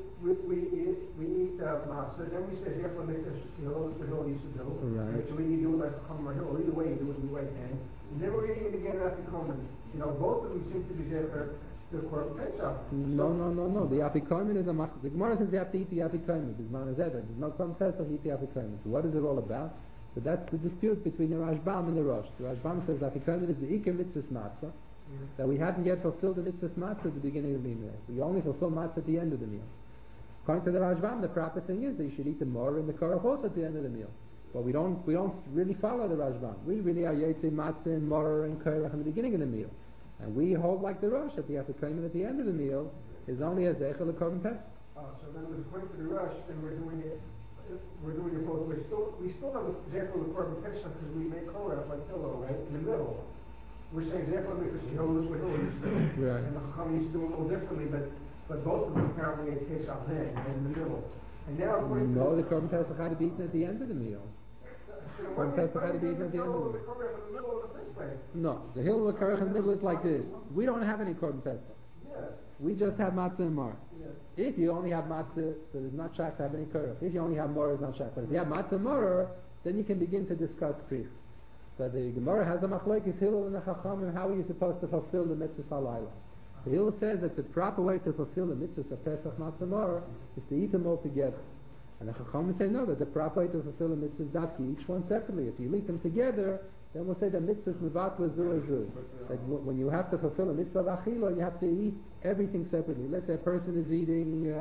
we eat matzah, then we say, therefore, make this, the whole used to do. Right. So we do it like a Chomer Hill, either way you do it in the right hand. And then we're eating it again after Chomer. Both of them seem to be there for the Korban Pesach. No. The Afikomen is a mach. The Gemara says you have to eat the Afikomen. There's no Korban Pesach, eat the Afikomen. So what is it all about? So that's the dispute between the Rashbam and the Rosh. The Rashbam says Afikomen is the Iker Mitzvahs Matzah, that we haven't yet fulfilled the Mitzvahs Matzah at the beginning of the meal. We only fulfill Matzah at the end of the meal. According to the Rashbam, the proper thing is that you should eat the Mor and the Korach also at the end of the meal. But we don't really follow the Rashbam. We really are Yetzei Matzah and Mor and Korach in the beginning of the meal. And we hold like the Rosh that the Afikomen at the end of the meal is only a Zechel Korban Pesach. So then according to the Rosh, then we're doing it both ways. We still have a Zechel Korban Pesach because we make Korach like pillow, right, in the middle. We're saying Zechel because Jehovah's Witnesses, Right. and the Chacham used to do it a little differently, but both of them apparently it takes out then, in the middle. And now No, the Korban Pesach had to be eaten at the end of the meal. Korban Pesach had to be eaten at the end of the meal. No, the Hill of the Korach in the middle is like this. We don't have any Korban Pesach. We just have matzah and mar. If you only have matzah, so there's not shak to have any korach. If you only have mar, it's not shak. But if you have matzah and mar, then you can begin to discuss krich. So the Gemara has a machlokes Hillel and the Chachamim. How are you supposed to fulfill the mitzvahs halayla? The Hillel says that the proper way to fulfill the mitzvahs of Pesach, matzah, and mar is to eat them all together. And the Chachamim say no, that the proper way to fulfill the mitzvahs is dafki, each one separately. If you eat them together, then we'll say that mitzvahs mevat zu. That when you have to fulfill a mitzvah of achila, you have to eat everything separately. Let's say a person is eating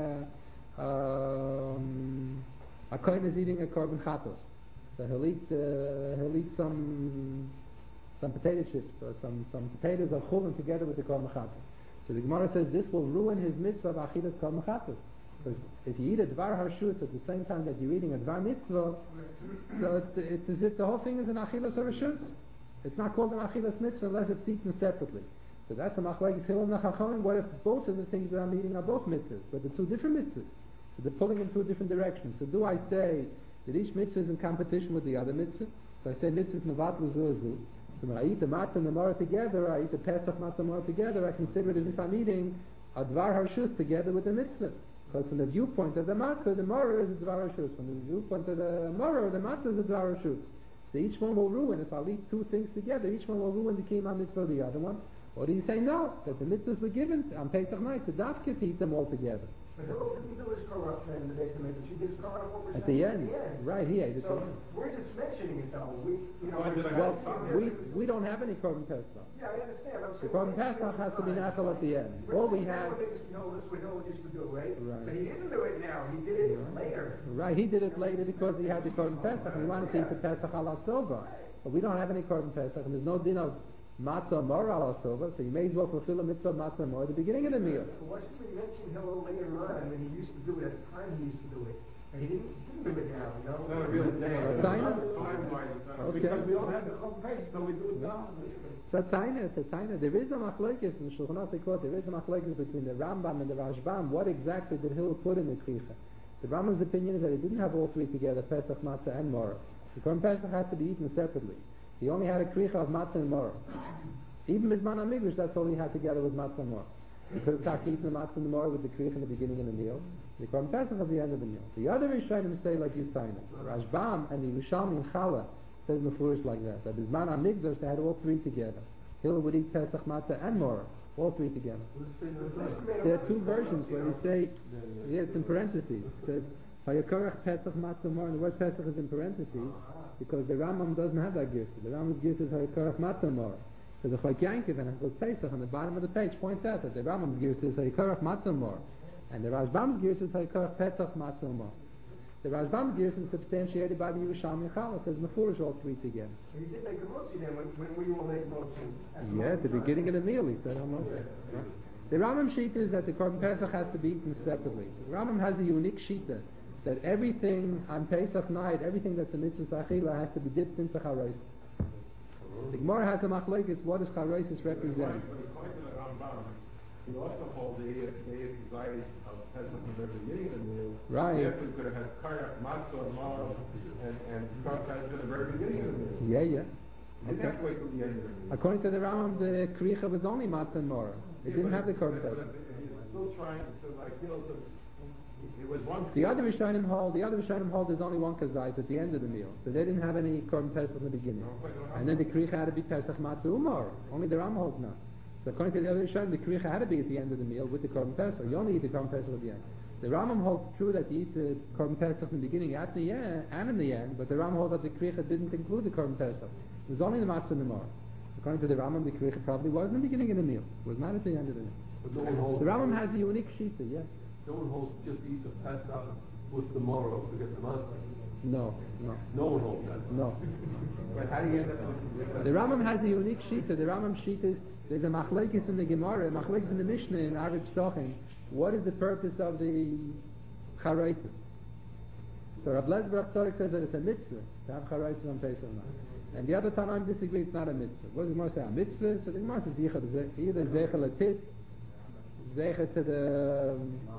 a kohen is eating a korban chatos, so he'll eat some potato chips or some potatoes of chulin together with the korban chatos. So the Gemara says this will ruin his mitzvah of achilas korban chatos. Because if you eat a dvar harshus at the same time that you're eating a dvar mitzvah, so it's as if the whole thing is an achilas harshus. It's not called an achilas mitzvah unless it's eaten separately. So that's a machlokes Hillel and Chachamim. What if both of the things that I'm eating are both mitzvahs, but they're two different mitzvahs? So they're pulling in two different directions. So do I say that each mitzvah is in competition with the other mitzvah? So I say mitzvahs mevat zu. So when I eat the matzah and the maror together, I eat the Pesach matzah and maror together, I consider it as if I'm eating a dvar harshus together with the mitzvah. Because from the viewpoint of the matzah, the maror is a dvar harshus. From the viewpoint of the maror, the matzah is a dvar harshus. So each one will ruin. If I'll eat two things together, each one will ruin the kiyum mitzvah of the other one. Or do you say no, that the mitzvahs were given on Pesach night to dafke to eat them all together? But who didn't do his korach then in the Beis HaMikdash? He did his korach what we're At saying the end, right? He ate it. So we're just mentioning it though. We don't have any korban pesach. Yeah, I understand. The korban pesach has to be nachal at the end. All we have. We know used to do, right? Right. But he didn't do it now. He did it later. Right, he did it later because he had the korban pesach and he wanted to eat the pesach ala sova. But we don't have any korban pesach and there's no din of matzah mor ala sova, so you may as well fulfill a mitzvah of matzah mor at the beginning of the meal. So why should we mention Hillel later on when he used to do it at the time he used to do it? And he didn't do it now, you know? Not a real thing. Okay. Because we don't have the compassion, so we do it now. It's a taina. There is a machlokes in Shulchan Aruch. There is a machlokes between the Rambam and the Rashbam. What exactly did Hillel put in the kricha? The Rambam's opinion is that he didn't have all three together, Pesach, Matzah, and Morah. The korban Pesach has to be eaten separately. He only had a kricha of Matzah and Morah. Even Mizman HaMikdash, that's all he had together was Matzah and Morah. He could have eaten the Matzah and the Morah with the kricha in the beginning of the meal, the korban Pesach at the end of the meal. The other Rishonim say like you taina. Rashbam and the Yerushalmi and Chala says mefurish like that. That Mizman HaMikdash, they had all three together. Hillel would eat Pesach matzah and Morah, all three together. There are two versions where we say, it's in parentheses. It says, Hayakorach Pesach matzah Morah, and the word Pesach is in parentheses because the Rambam doesn't have that girsa. The Rambam's girsa is Hayakorach matzah Morah. So the Chok Yankiv and Hilchos Pesach on the bottom of the page points out that the Rambam's girsa is Hayakorach matzah Morah, and the Rashbam's girsa is Hayakorach Pesach matzah Morah. The Rashbam's girsa is substantiated by the Yerushalmi Chala. It says Mefurish all three together. He did make a motion then when we will make motion. Yeah, at the beginning of the meal he said, right? The Rambam Shita is that the Korban Pesach has to be eaten separately. The Rambam has a unique Shita that everything on Pesach night, everything that's a mitzvah achila has to be dipped into charosis. The Gemara has a machlekes, what does charosis represent? But according to the Rambam, he also holds the anxiety of Pesach from the beginning of the meal. Right. Therefore, we could have had karach, matzah, and maror, and karach Pesach at the very beginning of the meal. Yeah. You didn't have to wait till the end of the meal. According to the Rambam, the kricha was only matzah and maror. It didn't have the Korban Pesach. He's still trying to kill some. It was one. The other Rishonim hold there's only one kazayis at the end of the meal. So they didn't have any Korban Pesach in the beginning. And then the kricha had to be Pesach matzah umar. Only the Rambam holds not. So according to the other Rishonim, the kricha had to be at the end of the meal with the Korban Pesach. You only eat the Korban Pesach at the end. The Rambam holds true that you eat the Korban Pesach in the beginning and in the end, but the Rambam holds that the kricha didn't include the Korban Pesach. It was only the matzah and the mar. According to the Rambam, the kricha probably was in the beginning of the meal. It was not at the end of the meal. But no one holds The Rambam has a unique shita, yeah. No one holds just eat the Pesach with the Morah to get the matzah. No. No one holds that. No. But how do you end up with The Rambam has a unique shita. The Rambam shita is, there's a machlekes in the Gemara, a machlekes in the Mishnah, in Arab Psachim. What is the purpose of the charosis? So Rav Lezer Rav Tzadok says that it's a mitzvah to have charosis on Pesach night. And the other Tanaim disagree, it's not a mitzvah. What does the Gemara say? A mitzvah? So the Gemara says either zecher latit, zecher to the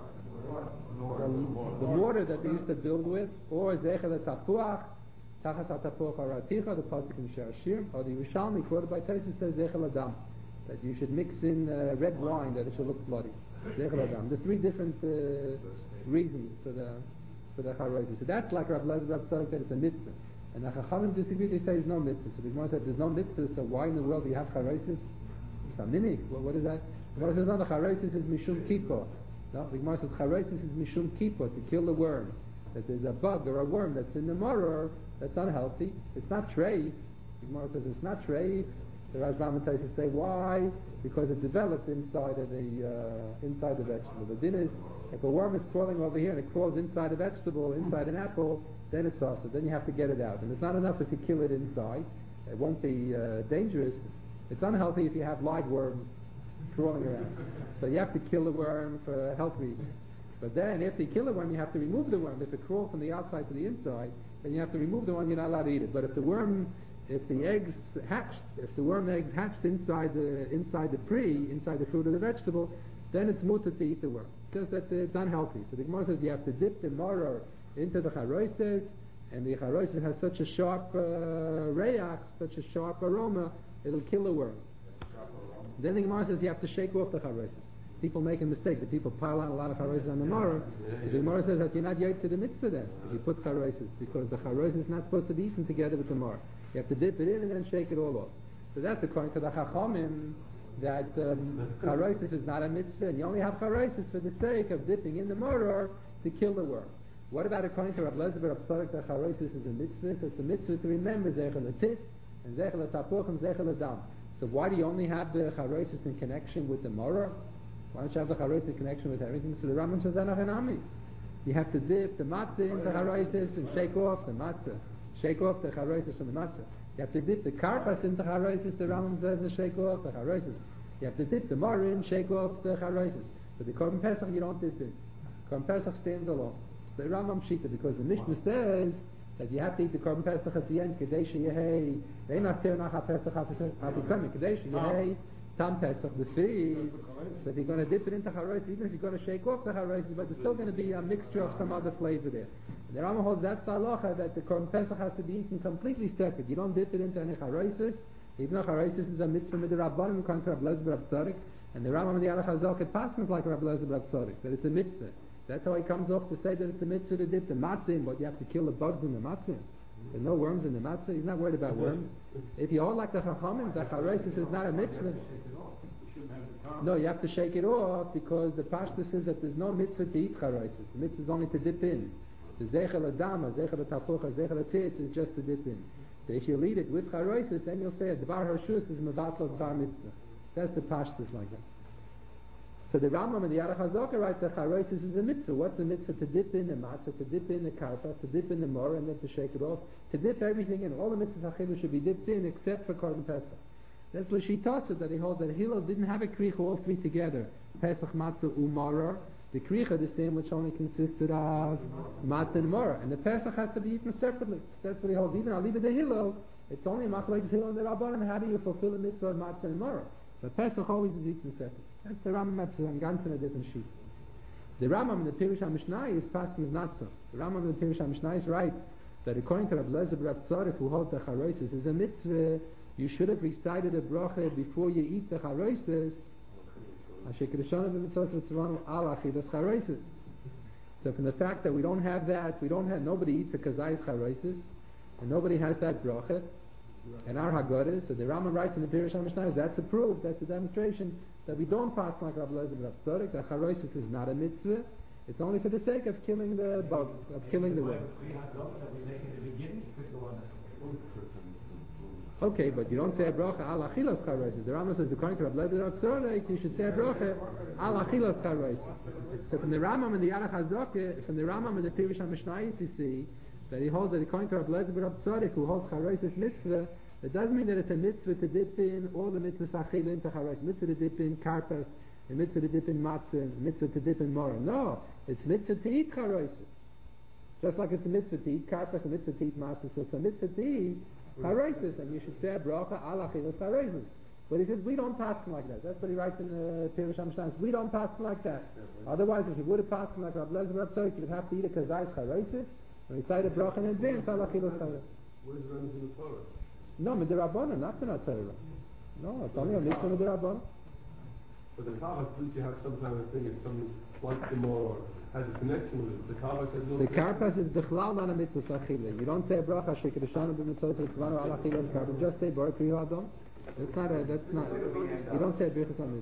water that they used to build with, or zecher letapuach, tachas hatapuach haraticha, the pasuk in Shir, or the Yerushalmi quoted by Tosfos says zecher ladam, that you should mix in red wine that it should look bloody. Zecher ladam. The three different reasons for the charosis. So that's like Rav Lezer Rav Tzadok that it's a mitzvah. And the Chachamim disagree, they say there's no mitzvah. So the Gemara said there's no mitzvah, so why in the world do you have charosis? It's a minik. What is that? The Gemara says no, the charosis is mishum kippur. No, the Gemara says charosis is mishum kippur, to kill the worm. That there's a bug or a worm that's in the maror that's unhealthy. It's not treif. The Gemara says it's not treif. The Rashbam and Tosfos say why? Because it developed inside the vegetable. The din is if a worm is crawling over here and it crawls inside a vegetable, inside an apple, then it's awesome. Then you have to get it out. And it's not enough if you kill it inside. It won't be dangerous. It's unhealthy if you have live worms crawling around. So you have to kill the worm for health reasons. But then after you kill the worm, you have to remove the worm. If it crawls from the outside to the inside, then you have to remove the worm. You're not allowed to eat it. But if the worm if the worm eggs hatched inside the fruit of the vegetable, then it's mutter to eat the worm. It's just that it's unhealthy. So the Gemara says you have to dip the maror into the charosis, and the charosis has such a sharp reach, such a sharp aroma, it'll kill the worm. Then the Gemara says you have to shake off the charosis. People make a mistake. The people pile on a lot of charosis on the maror. So the Gemara says that you're not yet to the mitzvah then if you put charosis, because the charosis is not supposed to be eaten together with the maror. You have to dip it in and then shake it all off. So that's according to the Chachamim that charosis is not a mitzvah, and you only have charosis for the sake of dipping in the maror to kill the worm. What about according to Rav Lezer Rav Tzadok that charosis is a mitzvah? So it's a mitzvah to remember zecher latit and zecher latapuch and zecher ladam. So why do you only have the charosis in connection with the maror? Why don't you have the charosis in connection with everything? So the Rambam says anachanami. You have to dip the matzah into charosis and shake off the matzah. Shake off the charosis from the matzah. You have to dip the karpas into charosis, the Rambam says, and shake off the charosis. You have to dip the maror in, shake off the charosis. But the Korban Pesach, you don't dip it. Korban Pesach stands alone. The Rambam shita, because the Mishnah says that you have to eat the Korban Pesach at the end, Kadesh Yehei, Ve'enach Te'onach HaPesach HaPikami, Kadesh Yehei, Tam Pesach, the feed. So if you're going to dip it into charosis, even if you're going to shake off the charosis, but there's still going to be a mixture of some other flavor there. The Rambam holds that's the halacha, that the Korban Pesach has to be eaten completely separate. You don't dip it into any charosis, even though charosis is a mitzvah midrabbanan, according to Rav Lezer Rav Tzadok, and the Rambam and the Alech HaZok it passes like Rav Lezer Rav Tzadok, that it's a mitzvah. That's how he comes off to say that it's a mitzvah to dip the matzah in, but you have to kill the bugs in the matzah. There's no worms in the matzah. He's not worried about worms. If you hold like the Chachamim, the charosis is not a mitzvah. No, you have to shake it off because the pashtus says that there's no mitzvah to eat charosis. The mitzvah is only to dip in. The zechel adama, zechel tapucha, zechel tit is just to dip in. So if you eat it with charosis, then you'll say a dvar harshus is mevatl dvar mitzvah. That's the pashtus like that. So the Rambam and the Yarach HaZoka writes that charosis is a mitzvah. What's the mitzvah? To dip in the matzah, to dip in the karpas, to dip in the mor, and then to shake it off. To dip everything in. All the mitzvahs hachilu should be dipped in except for Korban Pesach. That's L'shitasa that he holds that Hillel didn't have a kricha all three together. Pesach, matzah, umaror. The kricha, the sandwich, only consisted of matzah and maror. And the Pesach has to be eaten separately. That's what he holds. Even I'll leave it to Hillel. It's only machlokes Hillel and the Rabbanan. How do you fulfill the mitzvah of matzah and maror? But Pesach always is eaten separately. That's the Rambam episode, ganz in a different sheet. The Rambam in the Pirush HaMishnayos is passing is not so. The Rambam in the Pirush HaMishnayos writes that according to Rabbi Lezer Rav Tzadok, who holds the charosis, is a mitzvah. You should have recited a bracha before you eat the charosis. So from the fact that we don't have that, nobody eats a kazayis charosis, and nobody has that bracha, and our Haggadah, so the Rambam writes in the Pirush HaMishnayos, that's a proof, that's a demonstration that we don't pass like Rabbi Lezer Rav Tzadok. The charosis is not a mitzvah. It's only for the sake of killing the bugs, of killing the worm. Okay, but you don't say a bracha al achilas charosis. The Rambam says according to Rabbi Lezer Rav Tzadok, you should say a bracha al achilas charosis. So from the Rambam and the Yarach HaZoka, from the Rambam and the Pirush HaMishnayos, you see that he holds that according to Rabbi Lezer Rav Tzadok, who holds charosis mitzvah, it doesn't mean that it's a mitzvah to dip in all the mitzvahs achil into charosis. Mitzvah to dip in karpas, a mitzvah to dip in matzah, a mitzvah to dip in morah. No, it's mitzvah to eat charosis. Just like it's a mitzvah to eat karpas, a mitzvah to eat matzah. So it's a mitzvah to eat charosis, and you should say a bracha al achilas charosis. But he says we don't pass him like that. That's what he writes in the Pirush HaMishnayos. We don't pass him like that. Otherwise, if you would have passed him like Rabbi Lezer Rav Tzadok, you would have to eat a kazayis charosis and recite a bracha in advance al achilas charosis. Where's the runs in the Torah? No, Midirabbanan, not the Torah. No, it's only a mitzvah Midirabbanan. But the Kabbah, at least you have some kind of thing, if someone likes them or has a connection with it. The Kabbah says no. The karpas is bichlal not a mitzvah sachila. You don't say a bracha shekadashanu b'mitzvah tzvanu ala chilas karpas. Just say bar kriya adam. That's not. You don't say a birchas on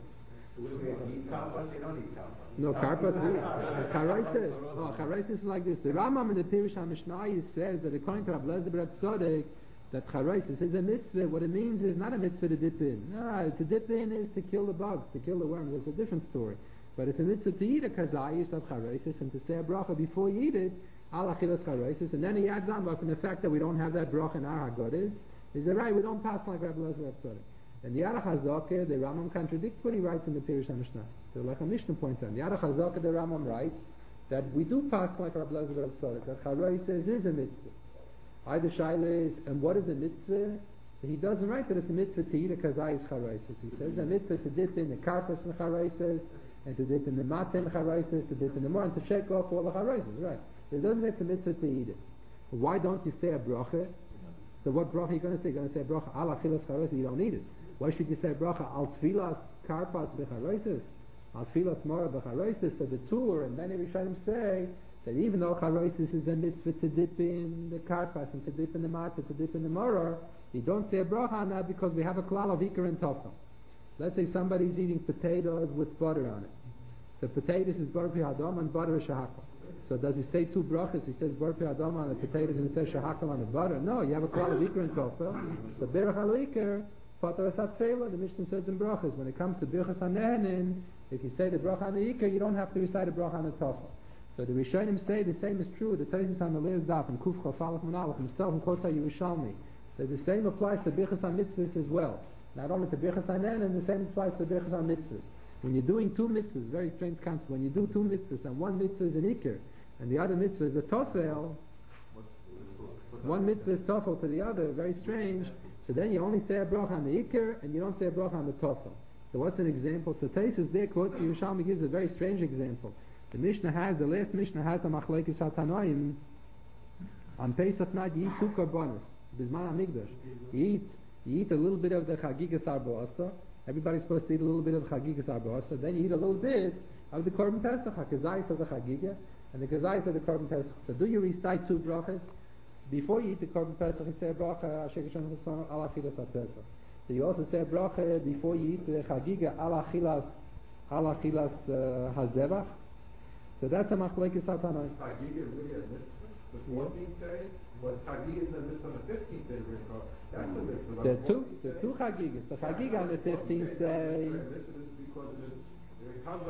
mitzvah. No, karpas. Charaisis. Oh, charaisis is like this. The Rambam in the Pirush HaMishnayos says that according to Rabbi Lezer Rav Tzadok, that charaisis is a mitzvah. What it means is not a mitzvah to dip in. No, to dip in is to kill the bugs, to kill the worms. It's a different story. But it's a mitzvah to eat a kazayis of charaisis and to say a bracha before you eat it, al achilas charaisis. And then he adds on, but from the fact that we don't have that bracha in our Haggadahs, is that right? We don't pass like Rabbi Lezer Rav Tzadok. And the Yarach HaZoka, the Rambam contradicts what he writes in the Pirush HaMishnah. So like a Mishnah points out, the Yarach HaZoka, the Rambam writes that we do pass like Rabbi Lezer Rav Tzadok. That charaisis is a mitzvah. Either Shaila is, and what is a mitzvah? So he doesn't write that it's a mitzvah to eat a kazayis charaisis. He says a mitzvah to dip in the karpas and charaisis, and to dip in the matzah and charaisis, to dip in the mor, and to shake off all the charaisis. Right. So it doesn't say it's a mitzvah to eat it. Why don't you say a bracha? So what bracha are you going to say? You're going to say a bracha al achilas charaisis, you don't need it. Why should you say a bracha al tfilas karpas b'charaisis? Al tfilas mora b'charaisis? So the Tur and many Rishonim say that even though charosis is a mitzvah to dip in the karpas and to dip in the matzah, to dip in the moror, you don't say a bracha on that because we have a klal of ikar and tofel. Let's say somebody's eating potatoes with butter on it. So potatoes is bar pi hadam and butter is shahakal. So does he say two brachas? He says bar pi hadam on the potatoes and he says shahakal on the butter. No, you have a klal of ikar and tofel. So berach al ikar, pater asat feila, the Mishnah says in brachas. When it comes to birchas hanehenin, if you say the bracha on the ikar, you don't have to recite a bracha on the tofel. So the Rishonim say the same is true. The Taisus on the Leir's Daf and Kuf Chafalach Manalach himself and quotes Yerushalmi that the same applies to Birchas HaMitzvahs as well. Not only to Birchas HaNen, and the same applies to Birchas HaMitzvahs. When you're doing two mitzvahs, very strange concept. When you do two mitzvahs and one mitzvah is an ikir and the other mitzvah is a tofel, one mitzvah is tofel to the other, very strange. So then you only say a bracha on the ikir and you don't say a bracha on the tofel. So what's an example? So Taisus there quote Yerushalmi gives a very strange example. The last Mishnah has a machlekes hatanoim. On Pesach night, you eat two korbanos. Bisman HaMikdash. You eat a little bit of the chagigas arboasa. Everybody's supposed to eat a little bit of the chagigas arboasa. Then you eat a little bit of the korban pesach, the kazayis of the chagiga, and the kazayis of the korban pesach. So do you recite two brachas? before you eat the Korban Pesach, you say a bracha, Asher Hashem Tzon, Al Achilas HaPesach. So you also say a bracha before you eat the Chagiga, Al Achilas HaZevach. So that's a machlekes Hatanai. Chagiga really a mitzvah? The 14th day? Was Chagiga the mitzvah on the 15th day? That's the mitzvah. The two Chagigas. The Chagiga on the 15th day. This is because it comes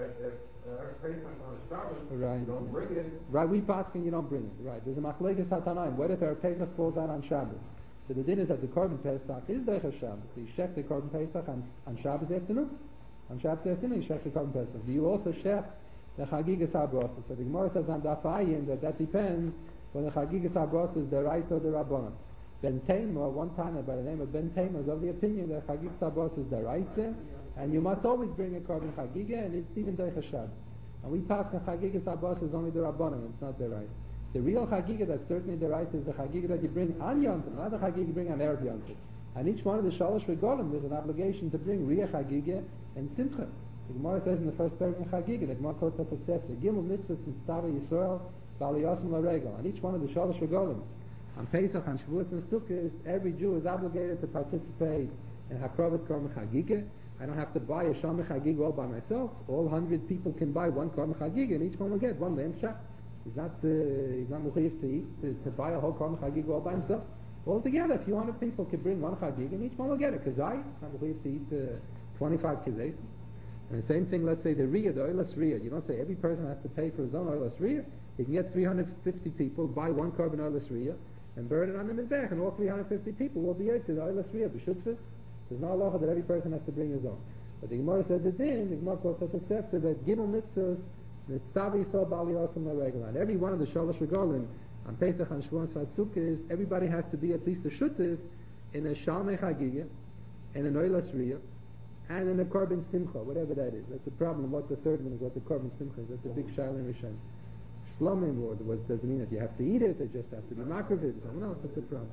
at Pesach on Shabbos. Right. You don't bring it. Right, we paskin, you don't bring it. Right. There's a machlekes Hatanai. What if our Pesach falls out on Shabbos? So the din is that the Korban Pesach is Deicha Shabbos. So you shech the Korban Pesach on Shabbos afternoon. On Shabbos afternoon you shech the Korban Pesach. Do you also shech the Chagigas HaBrosa? So the Gemara says on Daf Ayin that depends when the Chagigas HaBrosa is the Reis or the Rabbanon. Ben Taimah, one time by the name of Ben Taimah, is of the opinion that Chagigas HaBrosa is the Reis and you must always bring a Korban Chagiga, and it's even Deicha Shabbos. And we pass the Chagigas HaBrosa is only the Rabbanon, it's not the Reis. The real Chagiga that's certainly the Reis is the Chagiga that you bring on Yom Tov, not the Chagiga you bring on Erev Yom Tov. And each one of the Shalosh Regolim, there's an obligation to bring Riyah Chagiga and Simcha. The Gemara says in the first paragraph in Chagiga, the Gemara quotes up a Sefer, Gimel Mitzvahs and Tzava Yisrael, Bali Yosem LaRegel. And each one of the Shalosh Regolim, on Pesach, on Shavuos and Sukkot, every Jew is obligated to participate in Hakrovas Korban Chagiga. I don't have to buy a Shamach Chagiga all by myself. All 100 people can buy one Korban Chagiga, and each one will get one lamb chop. He's not mechuyev to eat, to buy a whole Korban Chagiga all by himself. Altogether, if 100 people can bring one Chagiga, and each one will get a kazai, it's not mechuyev to eat 25 kazais. And the same thing, let's say the Riyah, the Oilas Riyah. You don't say every person has to pay for his own Oilas Riyah. You can get 350 people, buy one Korban Oilas Riyah, and burn it on the Mizbech, and all 350 people will be able to the Oilas Riyah, b'shutfus. There's no halacha that every person has to bring his own. But the Gemara says it in, the Gemara quotes us a sefer that Gimel Mitzvahs, Mitzvah Yisrael Bali Yosem LaRegel. And every one of the Shalosh Regolim, on Pesach, on Shavuos, on Sukkot, everybody has to be at least a shutiv in a Shalmei Chagiga, and an Oilas Riyah, and in a Korban Simcha, whatever that is. That's the problem. What the third one is, what the Korban Simcha is. That's a big Shaila in Rishon. Shlomim, or what does it mean that you have to eat it, it just have to be makriv it, someone else, that's a problem.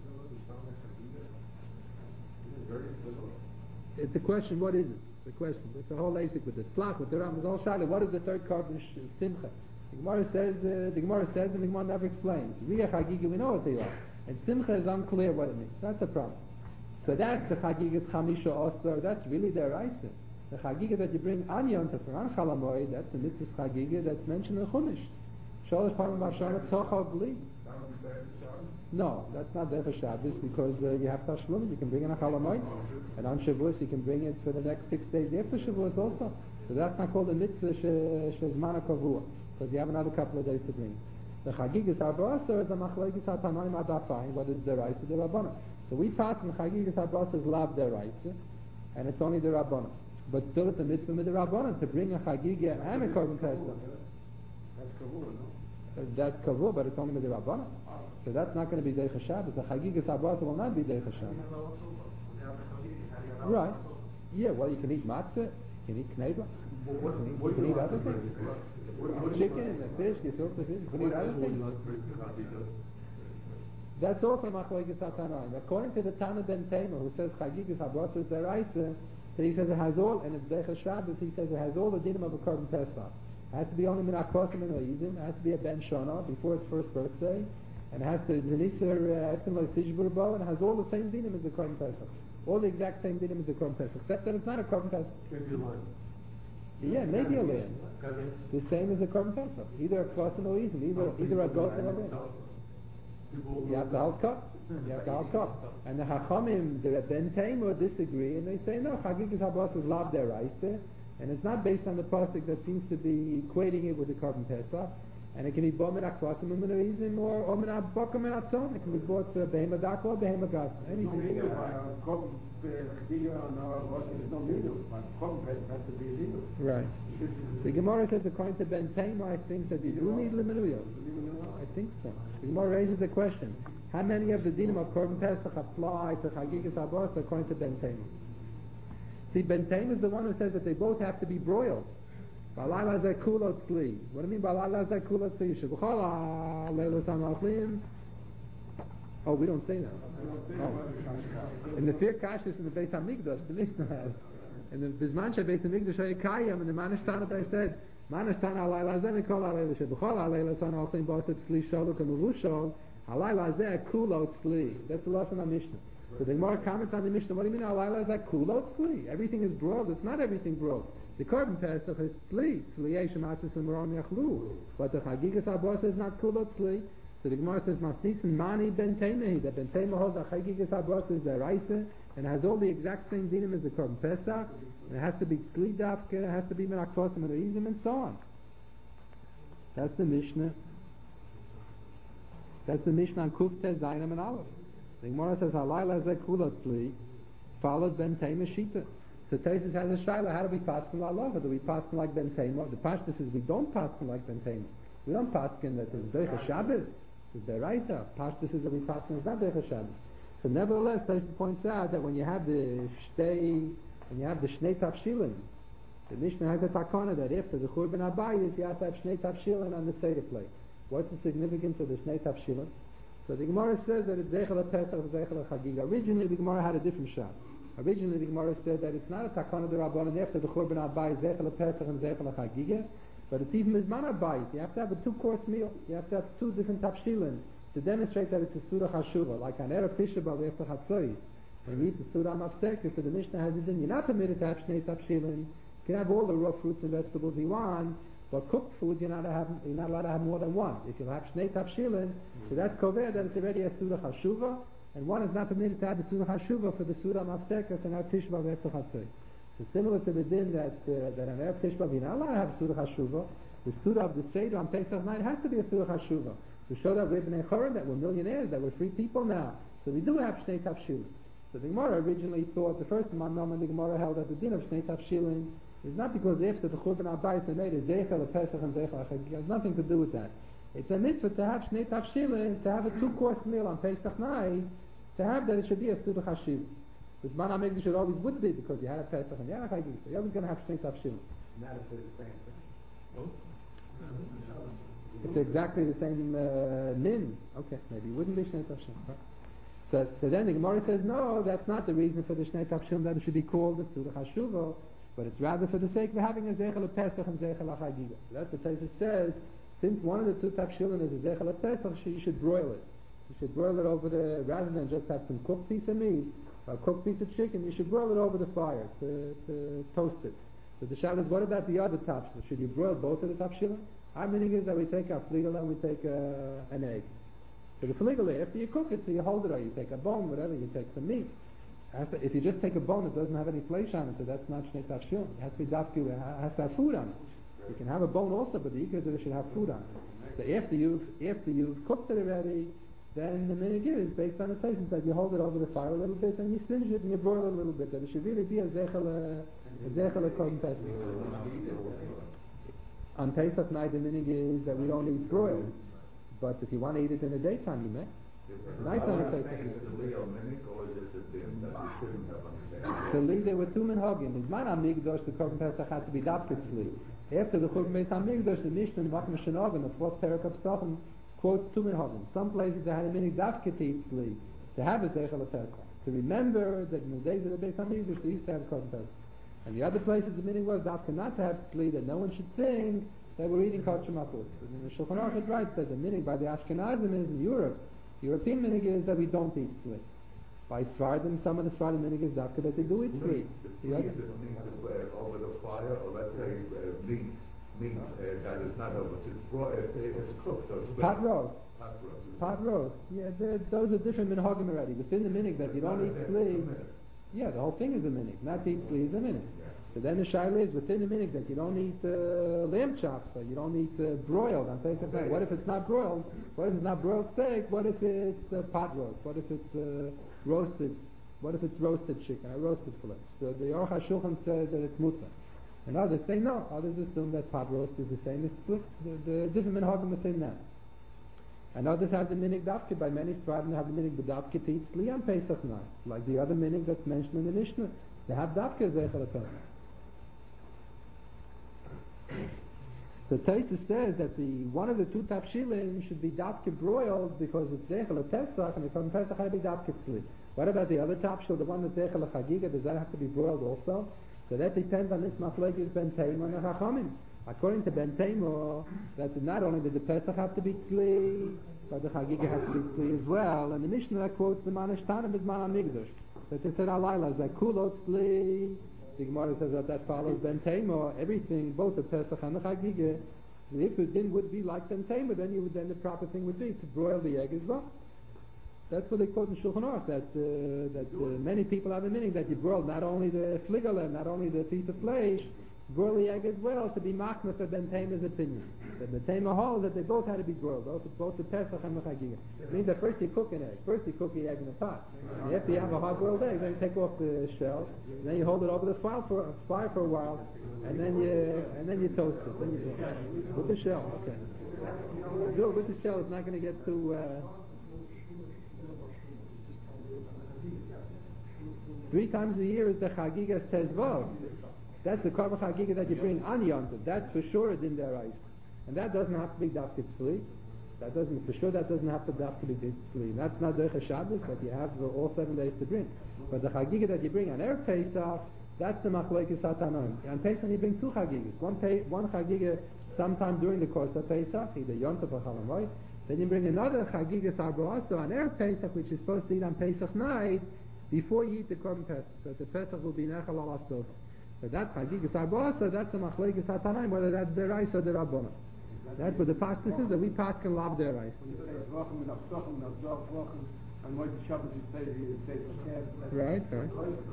It's a question, what is it? The question. It's a whole basic with the tzlach, with the Ram, it's all Shaila. What is the third Korban Simcha? The Gemara says, and the Gemara never explains. Riyah Chagiga, we know what they are. And Simcha is unclear what it means. That's a problem. So that's the Chagigas Chamisha Osar, that's really the Raisa. The Chagiga that you bring on Yom Tov, on Chalamoy, that's the Mitzvah Chagiga that's mentioned in Chumash. Sholosh Parim Vashana Tocha Bli. No, that's not there for Shabbos because you have Tashlum, you can bring in a Chalamoy, and on Shavuos you can bring it for the next 6 days after Shavuos also. So that's not called a Mitzvah Shezmana Kavua, because you have another couple of days to bring it. The Chagigas Arba'asar is a Machlekes HaTanoim Adafai, what is the Raisa, the Rabbanah. So we pass from Chagigas Arba'asar is Lav the Raisa, and it's only the Rabbanah. But still it's a Mitzvah with the Rabbanah to bring a Chagiga and a Korban Pesach. That's Kavur, no? That's Kavur, but it's only with the Rabbanah. So that's not going to be Deicha Shabbos. The Chagigas Arba'asar will not be Deicha Shabbos. Right. Yeah, well you can eat matzah, you can eat kneva, you can eat other things. Chicken, fish, gefilte fish, you can eat other things. That's also Machlekes HaTanoim. According to the Tana Ben Taimah, who says Chagigas Arba'asar is Deraisa, that he says it has all, and it's Deicha Shabbos, he says it has all the dinim of a Korban Pesach. It has to be only min akrosim and oizim, it has to be a Ben Shana before its first birthday, and it has to Zenisar Etzem Loisishbur Bo, and it has all the same dinim as the Korban Pesach. All the exact same dinim as the Korban Pesach, except that it's not a Korban Pesach. Maybe a line. Yeah, maybe a lamb. The same as a Korban Pesach. Either a krosim or oizim, either a goat or a lamb. You have the halkah. You have the halkah. And the Hachamim, the Ben Taimah disagree, and they say, no, Chagigas Arba'asar is Lav Deraisa, and it's not based on the pasuk that seems to be equating it with the Korban Pesach, and it can be Bo Min HaKvasim or Min HaRizim or Min HaBokah Min HaTzon. It can be bought Behema Daka or Behema Gas. Anything. Right. The Gemara says, according to Ben Taimah, I think that you do need Liminuyos. I think so. The Gemara raises the question, how many of the dinim of Korban Pesach apply to Chagigas Arba'asar according to Ben Taimah? See, Ben Taimah is the one who says that they both have to be broiled. Balayla zekulot tzli. What do you mean balayla zekulot tzli? Shebuchala leilos hamachlim. Oh, we don't say that. Oh. In the Fir Kashis in the Beis Hamikdash, the Mishnah has. In the Bizman Sheh Beis Hamikdash Hayekayim, in the Manashtana I said, Manashtana alayla zemikol alayla shebuchala leilos hamachlim bosset tzli shaluk and uvushol Halayla zeh kulot tzli. That's the lesson on Mishnah. So the Gemara comments on the Mishnah. What do you mean halayla zeh kulot tzli? Everything is broiled. It's not everything broiled. The Korban Pesach is tzli. Tzli shematzis and moron yachlu. But the Chagigas Habos is not kulot tzli. So the Gemara says masnisin mani ben temehi. That ben temeh holds the Chagigas Habos is the Raisa and has all the exact same dinim as the Korban Pesach. And it has to be tzli dafke. It has to be menakvosim and reizim and so on. That's the Mishnah. That's the Mishnah on Kufte, Zainam, and Aleph. The Gemara says, Halayla zeh kulot tzli, follows Ben Tema Shita. So Taisus has a shaila, how do we pass from Allah? Do we pass from like Ben Tema? The Pashtus says we don't pass from like Ben Tema. We don't pass from that it's Deicha Shabbos, it's Deraisa. Pashtus says that we pass from it's not Deicha Shabbos. So nevertheless, Taisus points out that when you have the Shnei Tafshilin, the Mishnah has a takana that after the Churban Abayis, you have to have Shnei Tafshilin on the Seder plate. What's the significance of the Shnei Tafshilin? So the Gemara says that it's Zeichel Pesach, Zeichel Chagiga. Originally, the Gemara had a different shot. Originally, the Gemara said that it's not a takana de Rabbanan after the Churban Abayis, Zeichel Pesach and Zeichel Chagiga, but it's even Mizman Abayis. You have to have a two-course meal. You have to have two different Tafshilin to demonstrate that it's a Surah Hashuva, like an Erev Tisha B'Av after Chatzois. When you eat the Surah Mafsekes, so the Mishnah has it in. You're not permitted to have Shnei Tafshilin. You can have all the raw fruits and vegetables you want, but cooked food you're not allowed to have more than one. If you have Shnei Tafshilin, so that's kover that it's already a Surah Hashuva, and one is not permitted to have the Surah Hashuva for the Surah Mafsekes and Erev Tisha B'Av after Chatzois. So similar to the din that an Erev Tisha B'Av you're not allowed to have Surah Hashuva, the Surah of the Seder on Pesach night has to be a Surah Hashuva to show that we're Bnei Chorim, that we're millionaires, that we're free people now. So we do have Shnei Tafshilin. So the Gemara originally thought, the first Manam and the Gemara held that the din of Shnei Tafshilin is not because after the Churban Abayis they made is Zeichel Pesach and Zeichel Chagiga. It has nothing to do with that. It's a mitzvah to have Shnei Tafshilin, to have a two-course meal on Pesach night, to have that it should be a Surah Hashiv. This man HaMikdash should always would be because you had a Pesach and you had a Chagiga. So you're always going to have Shnei Tafshilin. Not if they're the same thing. If they're exactly the same min, okay, maybe it wouldn't be Shnei Tafshilin. Right? So then the Gemara says, no, that's not the reason for the Shnei Tafshilin, that it should be called the Surah Hashuva, but it's rather for the sake of having a Zeichel Pesach and Zeichel Chagiga. That's what Taisus says. Since one of the two Tafshilin is a Zeichel Pesach, you should broil it. You should broil it over rather than just have some cooked piece of meat, or a cooked piece of chicken, you should broil it over the fire to toast it. So the shadow is, what about the other Tafshilin? Should you broil both of the Tafshilin? Our meaning is that we take our fligel and we take an egg. So the fligel, after you cook it, so you hold it, or you take a bone, whatever, you take some meat. If you just take a bone, it doesn't have any flesh on it, so that's not Shnei Tafshilin. It has to be dafki, it has to have food on it. You can have a bone also, but the ikar is that it should have food on it. So after you've cooked it already, then the minhag is based on the places that you hold it over the fire a little bit and you singe it and you broil it a little bit. That it should really be a zeichel Korban Pesach. On Pesach night, the minhag is that we don't eat broiled, but if you want to eat it in the daytime, you may. Nighttime Pesach. So there were two minhagim. In Zman HaMikdash, the Korban Pesach had to be dafkitzli. After the Churban Beis HaMikdash, the Mishnah in Machem Shenagim, the fourth parak of Psachim, quotes two minhagim. Some places they had a minhag dafkitzli to have a zeichel Pesach, to remember that in the days of the Beis HaMikdash they used to have Korban Pesach. And the other places the minhag was dafka not to have tzli, that no one should think that we're eating kosher machut. And the Shulchan Aruch writes that the minhag by the Ashkenazim is in Europe. The European minhag is that we don't eat tzli. By Sfardim, some of the Sfardim minhag is dafka that they do eat tzli. Over the fire, or let's say meat that is not over, it's cooked. Pot roast. Pot roast. Yeah, those are different minhagim already. Within the minhag that you don't eat tzli, yeah, the whole thing is a minhag. Not to eat tzli is a minhag. So then the shaila is within the minhag that you don't eat lamb chops, or you don't eat broiled on Pesach night. What if it's not broiled? What if it's not broiled steak? What if it's pot roast? What if it's roasted? What if it's roasted chicken or roasted filet? So the Aruch HaShulchan said that it's mutar. And others say no. Others assume that pot roast is the same as tzli. The different minhagim within that. And others have the minhag dafke. By many Sfardim have the minhag dafke to eat tzli on Pesach night, like the other minhag that's mentioned in the Mishnah. They have dafke zeichel Pesach. So Taisus says that one of the two tafshilin should be dafke broiled because it's zeichel Pesach, and the Korban Pesach had to be dafke tzli. What about the other tafshil, the one that's zeichel chagiga? Does that have to be broiled also? So that depends on this machlokes ben Taima and Chachamim. According to Ben Taimur, that not only did the Pesach have to be tzli, but the Chagiga has to be tzli as well. And the Mishnah quotes the Manish Tanim with Mana Migdash, that they said Alayla Zakulo tzli. The Gemara says that follows Ben Taimur. Everything, both the Pesach and the Chagiga. So if the din would be like Ben Taimur, then the proper thing would be to broil the egg as well. That's what they quote in Shulchan Aruch, that many people have a meaning that you broil not only the fligele, not only the piece of flesh, broil the egg as well to be machmir for Ben Taimur's opinion. That Ben Taimur holds that they both had to be broiled, both the Pesach and the Chagiga. It means that first you cook an egg, first you cook the egg in the pot. And after you have a hard-boiled egg, then you take off the shell, and then you hold it over the fire for a while, and then you toast it. Then you do it. With the shell, okay. Do it with the shell. It's not going to get too. 3 times a year is the Chagigas Tezvav. That's the Korban Chagiga that you bring on Yom Tov. That's for sure a din deraisa. And that doesn't have to be dafkid tzli. That doesn't have to dafkid tzli. That's not Derech Shabbos, but you have all 7 days to bring. But the Chagiga that you bring on Erev Pesach, that's the Machlokes HaTanoim. On Pesach you bring 2 Chagigas. One Chagiga sometime during the course of Pesach, either Yom Tov or Chol Hamoed. Then you bring another Chagigas Arboasa on Erev Pesach, which is supposed to eat on Pesach night, before you eat the Korban Pesach. So the Pesach will be Nechal Al Asov. So that Chagigas Arboasa, that's a Machlokes HaTanoim, whether that's Deraisa or Derabbanan. That's what the Pashtus is, that we pass can love Deraisa. Right. The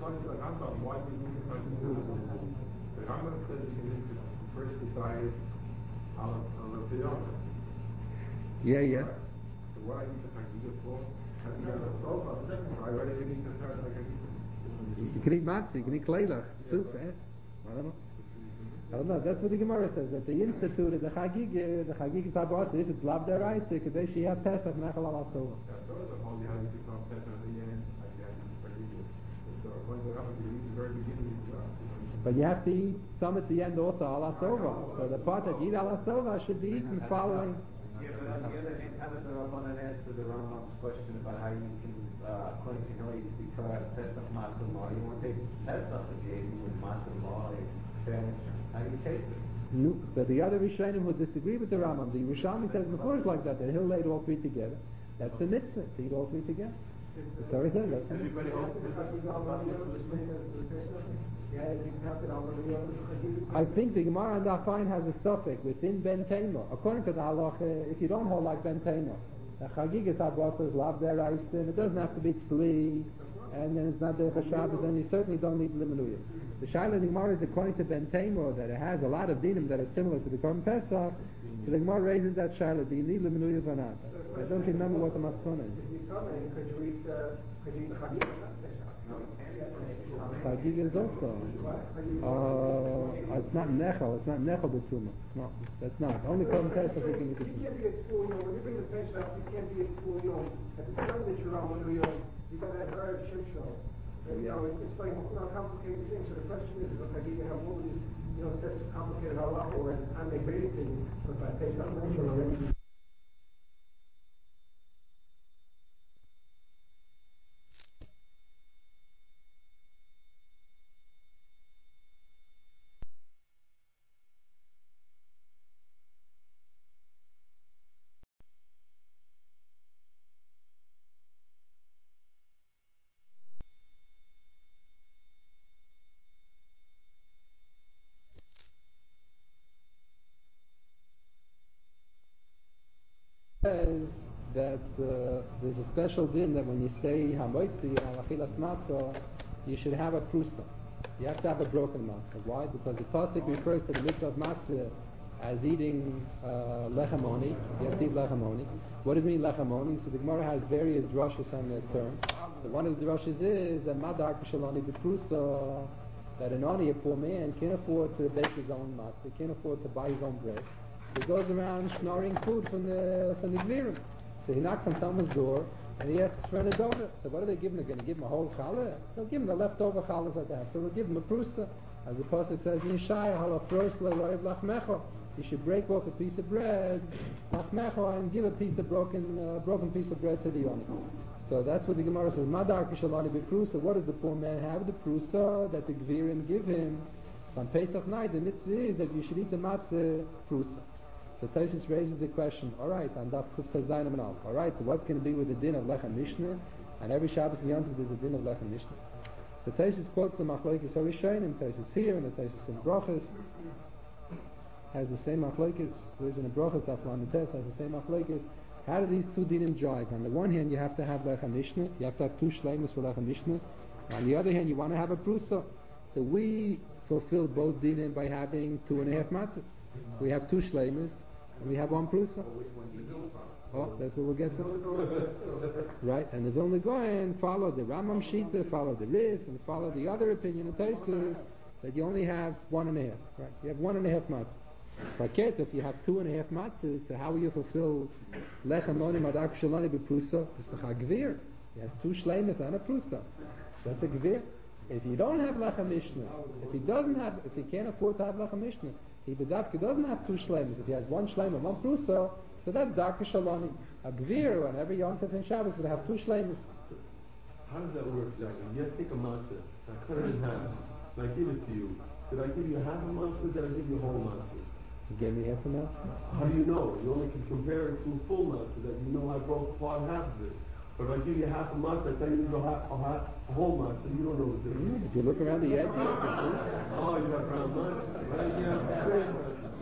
Rambam says you can first decide on the Piyam. Yeah. So what I need to Chagiga for? I already need to start like You can eat matzah, you can eat kleilach, soup, I don't know. That's what the Gemara says, that they instituted the Chagiga Sabbath, if it's lav deraisa, because she have Pesach, Nechal Al Asova. But you have to eat some at the end also, Al Asova. So the part that you eat Al Asova should be eaten following. Yeah, but on the other hand, how does the Rabbanan answer the Rambam's question about how you can, according to Noah, you try to Pesach Matzah Law? You want to take Pesach again with Matzah Law, sandwich. How do you taste it? No. So the other Rishonim who disagree with the Rambam, the Yerushalmi says before it's like that he'll lay all 3 together. That's the mitzvah, to eat all 3 together. The Torah says that's the mitzvah. I think the Gemara and Dafain has a suffix within Ben Taimur. According to the halacha, if you don't hold like Ben Taimur, the Chagigas Abbas is lav deraisa, and it doesn't have to be tzli, and then it's not Derech Shabbos, then you certainly don't need limanuyah. The Shaila in the Gemara is according to Ben Taimur that it has a lot of dinim that are similar to the Korban Pesach. So the Gemara raises that Shaila: do you need limanuyah or not? I don't remember what the maskana is. Chagiga is also. It's not nechal. It's not nechal b'tumah. No, that's not. Only Korban Pesach you can eat it. You can't be at school, when you bring the Pesach, you can't be at school, at the time that you're on, you got that Erev Shimshon. It's like a complicated thing. So the question is, you have all these, such complicated halacha, where at the time they made it, but by Pesach, already. Says that there's a special din that when you say hamoitzi al achilas matzah, you should have a prusa. You have to have a broken matzah. Why? Because the pasuk refers to the mitzvah of matzah as eating lechamoni. You have to eat lechamoni. What does it mean lechamoni? So the Gemara has various drushes on that term. So one of the drushes is that madar kishaloni b'prusa, that an oni, a poor man, can't afford to bake his own matzah, can't afford to buy his own bread. He goes around schnorring food from the Gvirim. So he knocks on someone's door and he asks for an donut. So what are they giving? They're going to give him a whole challah? They'll give him the leftover challahs that they have. So they'll give him a prusa. As the pasuk says in Yeshaya, halafros le'roiv lachmecho. You should break off a piece of bread, lachmecho, and give a piece of broken piece of bread to the oni. So that's what the Gemara says. Madar kishalani b'prusa. What does the poor man have? The prusa that the Gvirim give him. So on Pesach night, the mitzvah is that you should eat the matzah prusa. So Tosfos raises the question, alright, on Daf Kuf Tezayin and Alf. Alright, so what's going to be with the din of Lechem Mishnah? And every Shabbos and Yom Tov there's a din of Lechem Mishnah. So Tosfos quotes the Machlokes Harishonim, Tosfos here, and the Tosfos in Brochus has the same Machlokes. There's in the Brochus, Daf Lametes has the same Machlokes. How do these two dinim jive? On the one hand, you have to have Lechem Mishnah, you have to have two shleimus for Lechem Mishnah. On the other hand, you want to have a prusa. So we fulfill both dinim by having 2.5 matzahs. We have 2 shleimus, and we have 1 prusa. Oh, that's what we'll get to. Right, and the Vilna Gaon follow the Rambam Shita, follow the Rif, and follow the other opinion of Tosfos that you only have 1.5. Right, you have 1.5 matzahs. If you have 2.5 matzahs, so how will you fulfill Lechem Moni Madak Shalani B'Prusa? It's the Chagvir. He has 2 shleimus and a prusa. That's a gvir. If you don't have Lechem Mishnah, if he can't afford to have Lechem Mishnah, he doesn't have 2 shleimus. If he has 1 shleim and 1 prusa, so that's Darka Shalani. A gvir, on every Yom Tov and Shabbos, would have 2 shleimus. How does that work exactly? You have to take a matzah, I cut it in half, and I give it to you. Did I give you half a matzah, did I give you a whole matzah? You gave me half a matzah? How do you know? You only can compare it to a full matzah, that you know I broke part half of it. But if I give you half a matzah, I tell you a whole matzah, you don't know the difference. If you look around the edges, oh, you got brown matzah, right? Yeah,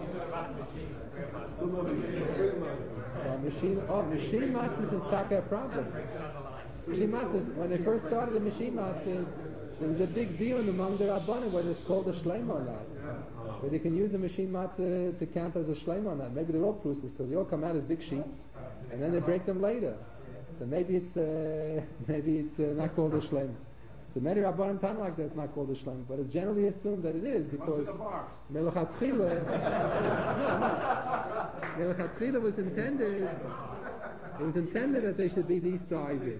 machine matzahs is taka a problem. Machine matzahs, when they first started the machine matzahs, there was a big deal among the Rabbanim whether it's called a shleim or not. Whether you can use a machine matzah to count as a shleim or not. Maybe they're all prusas because they all come out as big sheets, and then they break them later. So maybe it's not called a shleim. So many Rabbanim time like that it's not called a shleim, but it's generally assumed that it is because Melachatchila was intended. It was intended that they should be these sizes.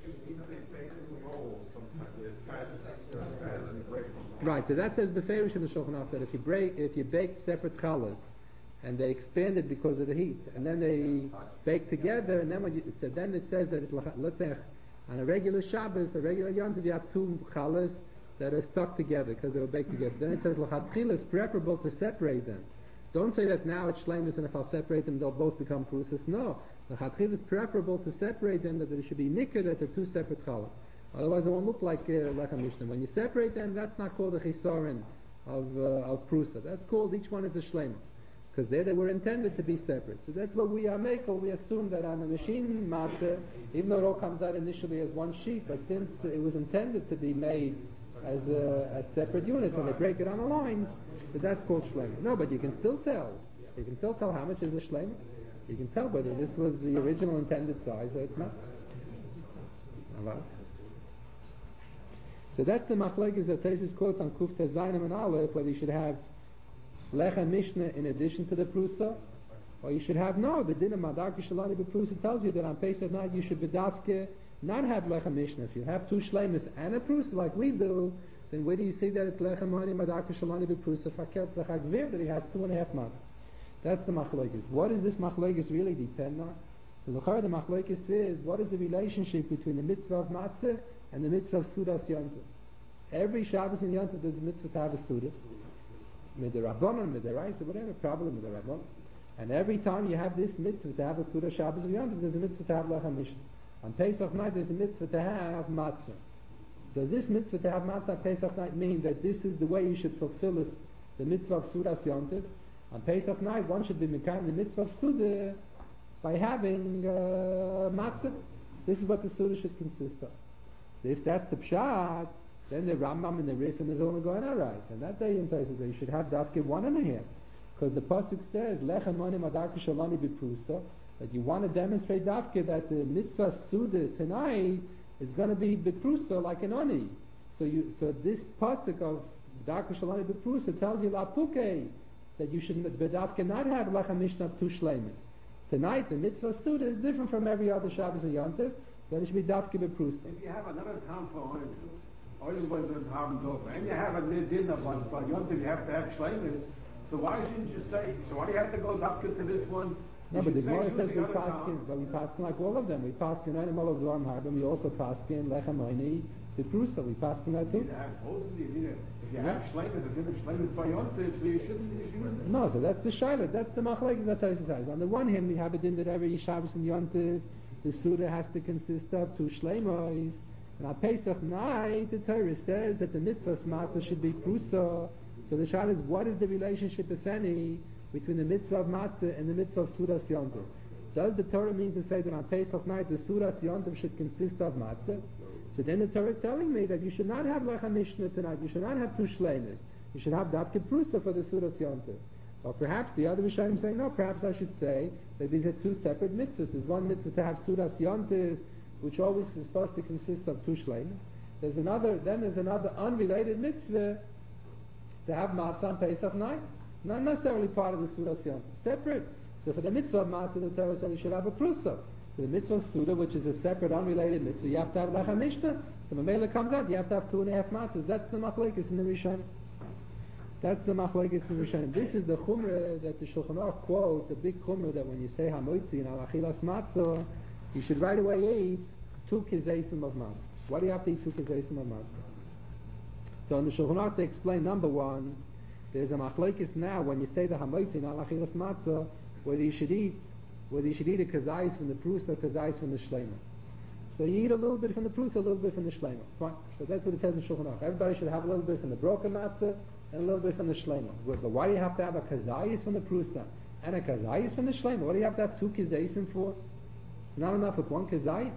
Right. So that says beferish in the Shulchan Aruch that if you bake separate challahs and they expanded because of the heat, and then they bake together, and then then it says that let's say on a regular Shabbos, a regular Yom Tov, you have 2 challahs that are stuck together because they were baked together. Then it says l'chatchila it's preferable to separate them. Don't say that now it's shleimus and if I'll separate them they'll both become prusas. No, l'chatchila it's preferable to separate them, that there should be nikkur that they're 2 separate challahs. Otherwise it won't look like Lechem Mishnah. When you separate them, that's not called a chisaron of prusa. That's called each one is a shleima. Because they were intended to be separate. So that's what we are making. We assume that on a machine matzah, even though it all comes out initially as 1 sheet, but since it was intended to be made as separate units, when they break it on the lines, so that's called shleima. No, but you can still tell. You can still tell how much is a shleima. You can tell whether this was the original intended size or it's not. So that's the machlokes that Tosfos quotes on Kuf Tezayin and Aleph, whether you should have Lechem Mishnah in addition to the prusa, or you should have the din of Madak Shalani B'Prusa tells you that on Pesach night you should bedavke not have Lechem Mishnah. If you have 2 shleimus and a prusa like we do, then where do you see that it's Lechem Moni Madak Shalani B'Prusa Fakel Tzachagvir that he has 2.5 matzahs? That's the machlokes. What does this machlokes really depend on? So the machlokes is what is the relationship between the mitzvah of matzah and the mitzvah of Sudas Yom Tov? Every Shabbos and Yom Tov there's a mitzvah to have a Sudah. Midrabanan, Midaraisa, whatever problem with the Rabban. And every time you have this mitzvah to have a Sudah Shabbos and Yom Tov, there's a mitzvah to have Lechem Mishnah. On Pesach night there's a mitzvah to have matzah. Does this mitzvah to have matzah on Pesach night mean that this is the way you should fulfill the mitzvah of Sudas Yom Tov? On Pesach night one should be mekayim the mitzvah of Sudah by having matzah. This is what the Sudah should consist of. So if that's the pshat, then the Rambam and the Rif and the Vilna Gaon are right. And that day in Tosfos they should have dafke 1.5. Because the pasuk says, Lechem Moni Madak Shalani B'Prusa, that you want to demonstrate dafke that the mitzvah Suda tonight is going to be B'Prusa like an oni. So this pasuk of Madak Shalani B'Prusa tells you Lapuke that you should bedavke not have Lechem Mishnah of 2 shleimus. Tonight the mitzvah Suda is different from every other Shabbos and Yom Tov. That it should be dafke B'Prusa. If you have another town for oil was in Harmendorf, and you have a dinner by Yom Tov, you have to have shleimus. So why shouldn't you say? So why do you have to go dafke to this one? No, but the Gemara says we paskin like all of them. We paskin animal of Zorm Harbin. We also paskin Lechem Moni B'Prusa. We paskin that too. If If you have shleimus, the din of shleimus by yontif, so you shouldn't. No, so that's the shaila. That's the machlekes that Tosfos says. On the one hand, we have a din that every Shabbos and yontif, the Suda has to consist of 2 shleimos. And on Pesach night, the Torah says that the mitzvah matzah should be prusa. So the shaila is, what is the relationship, if any, between the mitzvah of matzah and the mitzvah of Sudas yontif? Does the Torah mean to say that on Pesach night the Sudas yontif should consist of matzah? So then the Torah is telling me that you should not have lecha mishnah tonight. You should not have 2 shleimus. You should have dafke prusa for the Sudas yontif. Or perhaps the other Rishonim saying, no, perhaps I should say that these are 2 separate mitzvahs. There's one mitzvah to have Sudas yontif, which always is supposed to consist of 2 shleimus. There's another unrelated mitzvah to have matzah on Pesach night. Not necessarily part of the Sudas yontif. Separate. So for the mitzvah of matzah, the Torah says you should have a prusa. For the mitzvah of Suda, which is a separate, unrelated mitzvah, you have to have lecha mishnah. So Mamela comes out, you have to have 2.5 matzahs. That's the machlekes in the Rishonim. That's the machlekes in the Rishonim. This is the chumrah that the Shulchan Aruch quotes, a big chumrah that when you say hamoitzi in alachilas matzah, you should right away eat 2 kizeisim of matzah. Why do you have to eat 2 kizeisim of matzah? So in the Shulchan Aruch they explain, number one, there's a machlekes now when you say the hamoitzi in alachilas matzah, whether you should eat a kazayis from the prus or kazayis from the shleima. So you eat a little bit from the prus, a little bit from the shleima. Fine. So that's what it says in Shulchan Aruch. Everybody should have a little bit from the broken matzah and a little bit from the shleima. But why do you have to have a kazayis from the prusa and a kazayis from the shleima? What do you have to have 2 kazayisim for? It's not enough with 1 kazayis.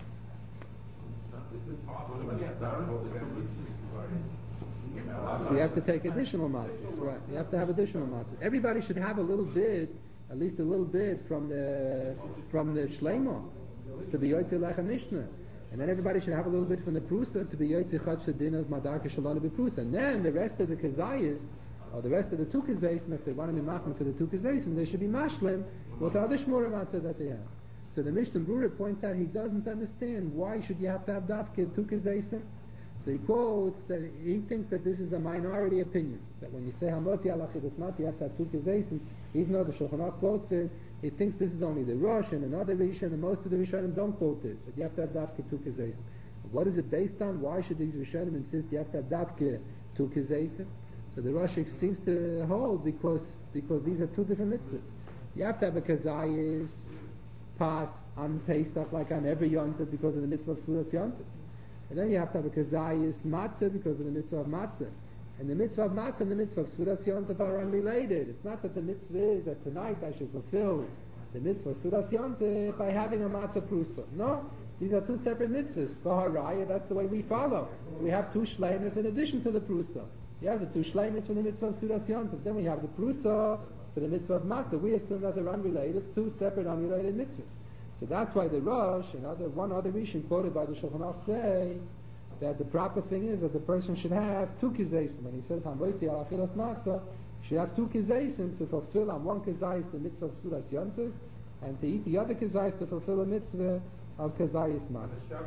So you have to take additional matzahs, right? You have to have additional matzahs. Everybody should have a little bit, at least a little bit from the shleima to be yotze lecha mishnah, and then everybody should have a little bit from the prusa to be yotze chutz din of madarka shalom b'prusa, and then the rest of the kazayis, or the rest of the 2 kazayis, if they want to be machmir for the 2 kazayis, they should be mashlim with the other shmura matzah that they have. So the Mishnah Berurah points out he doesn't understand why should you have to have dafke 2 kazayis. So he quotes that he thinks that this is a minority opinion, that when you say hamotzi alachilas matzah, you have to have 2 kazayis. Even though the Shulchan Aruch quotes it, he thinks this is only the Rosh and another Rishon, and most of the Rishonim don't quote it. But you have to have dafke 2 kazayis. What is it based on? Why should these Rishonim insist you have to have dafke 2 kazayis? So the Rosh seems to hold because these are 2 different mitzvahs. You have to have a kazayis pass on Pesach like on every yontif because of the mitzvah of Sudas yontif. And then you have to have a kazayis matzah because of the mitzvah of matzah. And the mitzvah of matzah and the mitzvah of Sudas yontif are unrelated. It's not that the mitzvah is that tonight I should fulfill the mitzvah of Sudas yontif by having a matzah prusa. No, these are 2 separate mitzvahs. V'haraya, that's the way we follow. We have 2 shleimus in addition to the prusa. You have the 2 shleimus for the mitzvah of Sudas yontif. Then we have the prusa for the mitzvah of matzah. We assume that they're unrelated, 2 separate unrelated mitzvahs. So that's why the Rosh and one other Rishon quoted by the Shulchan Aruch say that the proper thing is that the person should have 2 kizayim. When he says Hamotzi alachilas matzah, he should have 2 kizayim to fulfill on 1 kizayis the mitzvah of Sudas yontif, and to eat the other kizayis to fulfill a mitzvah of kizayis matzah.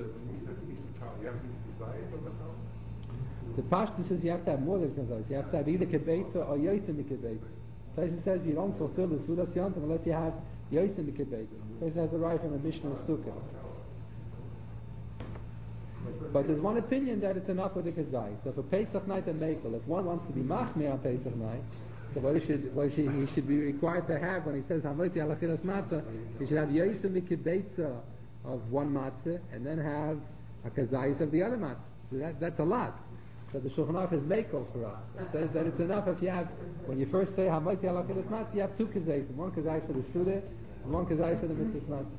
The Pashto says you have to have more than kizayis. You have to have either kibetza or yosim kibetza. Tosfos says you don't fulfill the Sudas yontif unless you have yosim kibetza. Tosfos has the right from the Mishnah Sukkah. But there's one opinion that it's enough with the kazai. So for Pesach night and Mekel, if one wants to be machmir on Pesach night, so he should be required to have, when he says Hamotzi alachilas matzah, he should have yosim mikibetza of 1 matzah, and then have a kazais of the other matzah. So that's a lot. So the Shulchan Aruch is Mekel for us. It says that it's enough if you have, when you first say Hamotzi alachilas matzah, you have 2 kazais, 1 kazais for the Suda, and 1 kazais for the mitzvah matzah.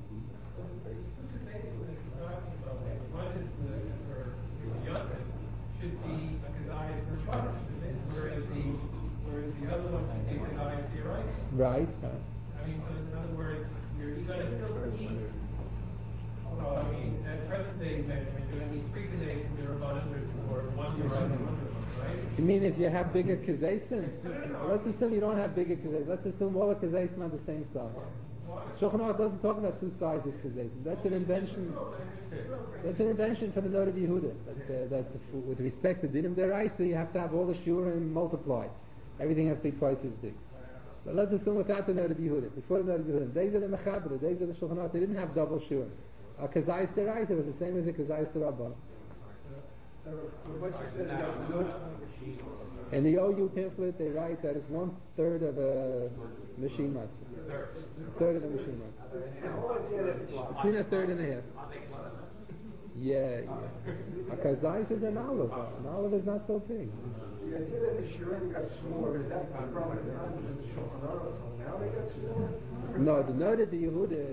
Should be a kazayis for Shabbos, whereas the other one should be a kazayis for your right. Right. I mean, so in other words, you're going to still eat. Well, I mean, at present day measurement, you're going to eat 3 kazayis in your abundance, or 1 your right and 1 your left, right? You mean if you have bigger kazaysim? Let's assume you don't have bigger kazaysim. Let's assume all the kazaysim are the same size. Shulchan Aruch doesn't talk about 2 sizes kazaysim. That's an invention. That's an invention for the Noda B'Yehuda. That with respect to dinim deraisa, you have to have all the shurim multiplied. Everything has to be twice as big. But let's assume without the Noda B'Yehuda, before the Noda B'Yehuda, days of the Mechaber, days of the Shulchan Aruch, they didn't have double shurim. A kazayis deraisa was the same as a kazayis derabban. What you said about the note. In the OU pamphlet, they write that it's 1/3 of a machine matzah. A third of a machine matzah. Between a third and a half. Yeah. Because Kazais is an olive. An olive is not so big. The idea that the shirim got smaller, is that from the time of the Shulchan Aruch? Now they got smaller? No, the note of the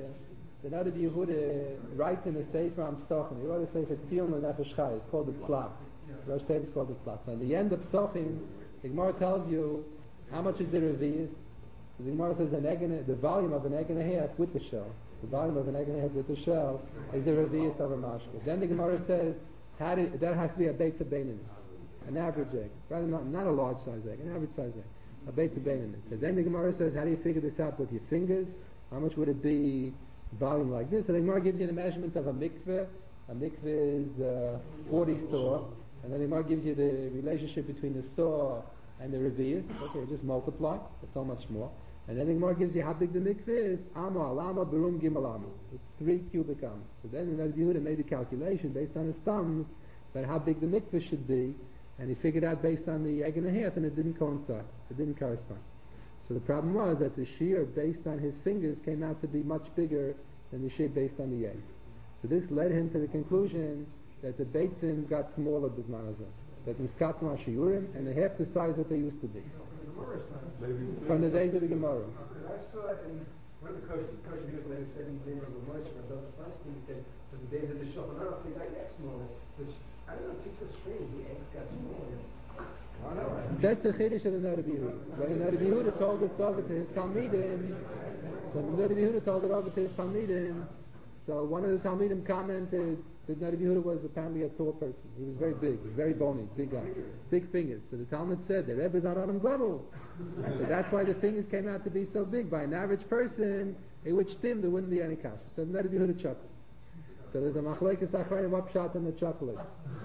Yehuda writes in the Sefer Amsachim. He wrote a Sefer Tzion L'Nefesh Chai. It's called the Tzlach. Rosh Tev is called the Tzlach. So in the end of Psachim, the Gemara tells you how much is the revius. The Gemara says the volume of an egg and a half with the shell. The volume of an egg and a half with the shell is the revius of a mashka. Then the Gemara says that has to be a beit beinanis, an average egg, rather not a large size egg, an average size egg, a beit beinanis. So then the Gemara says, how do you figure this out with your fingers? How much would it be volume like this? So the Gemara gives you the measurement of a mikveh. A mikveh is 40 saw, and then the Gemara gives you the relationship between the saw and the revius. Okay, just multiply, so much more. And then the Gemara gives you how big the mikveh is. Amma, alama, barum, gimel, amma. It's 3 cubic amma. So then the Yehuda made a calculation based on his thumbs about how big the mikveh should be, and he figured out based on the egg and a half, and it didn't coincide. It didn't correspond. So the problem was that the shear based on his fingers came out to be much bigger than the shear based on the eggs. So this led him to the conclusion that the beitzim got smaller b'zman hazeh. That niskatnu ha'shiurim, and they're half the size that they used to be. From the days of the Gemara. I saw it in one of the kosher people that said he didn't have a much, but those fasting said, for the days of the Shulchan Aruch, they got that smaller. Which, I don't know, it's so strange, the eggs got smaller. That's the chiddush of the Noda B'Yehuda. When the Noda B'Yehuda told it over to his Talmidim, so one of the Talmidim commented that Noda B'Yehuda was apparently a tall person. He was very big, very bony, big guy, big fingers. So the Talmud said the Rebbe is not on him global. So that's why the fingers came out to be so big. By an average person, it would stim, there wouldn't be any kasha. So the Noda B'Yehuda chuckled. So there's a machlekes achronim what pshat in the chocolate.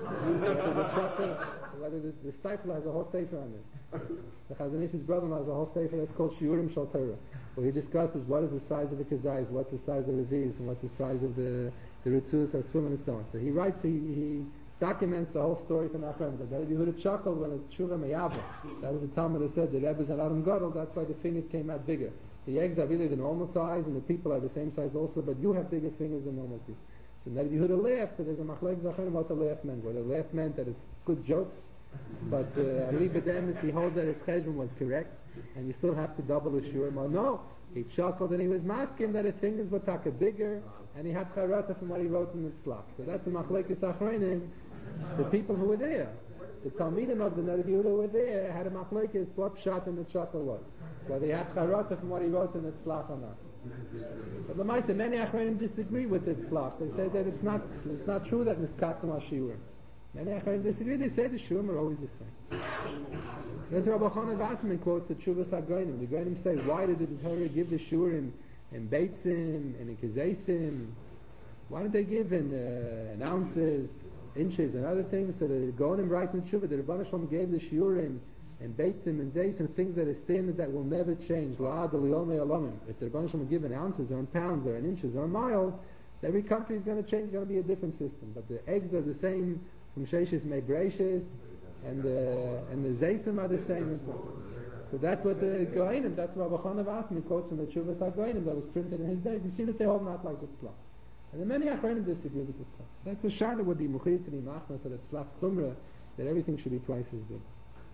Whether the stifle has a whole sefer on this. The Chazon Ish's brother has a whole sefer that's called Shiurim Shal Torah, where he discusses what is the size of the kazayis, what's the size of the revius, and what's the size of the ritzus or tzum and so on. So he writes, he documents the whole story from Achronim. The Rebbe Yehuda chuckled when it's Shuvah Meyava. That was the Talmud that said the Rebbe is an Adam Gadol, that's why the fingers came out bigger. The eggs are really the normal size, and the people are the same size also, but you have bigger fingers than normal people. So Rebbe Yehuda laughed, so there's a machlek zachin what the laugh meant. Whether the laugh meant that it's a good joke, but Ali B'Demis, he holds that his cheshbon was correct, and you still have to double the shurim. Or no, he chuckled and he was masking that his fingers were taka bigger, and he had charata from what he wrote in the tzlach. So that's the machlek zachin. The people who were there, the Talmidim of the Rebbe Yehuda who were there, had a machlek what pshat in the chuckle was. Whether he had charata from what he wrote in the tzlach or not. But the Maisa, many Achronim disagree with the tzlach. They say that it's not true that niskatnu ha'shiurim. Many Achronim disagree. They say the shurim are always the same. There's Rabbi Chana Vassman quotes the Tshuvas HaGoinim. The Goinim say, why did the Torah give the shurim in beitzim and in kazeisim? Why did they give in ounces, inches, and other things? So the Goinim write in the Tshuvah, the Rebbeinu Shalom gave the shurim and beitzim and zeisim, things that are standard that will never change. If the Rebbeinu Shalom give in ounces or in pounds or in inches or in miles, so every country is going to change, going to be a different system. But the eggs are the same from Sheishis Mebreshis, and the zeisim are the same and so on. So that's what the Goinim, that's what Rabbi Chana Vassman quotes from the Tshuvas HaGoinim that was printed in his days. You see that they hold not like the tzlach. And then many Achronim disagree with the tzlach. That's the shana would be muchir to be machna for the tzlach chumrah, that everything should be twice as big.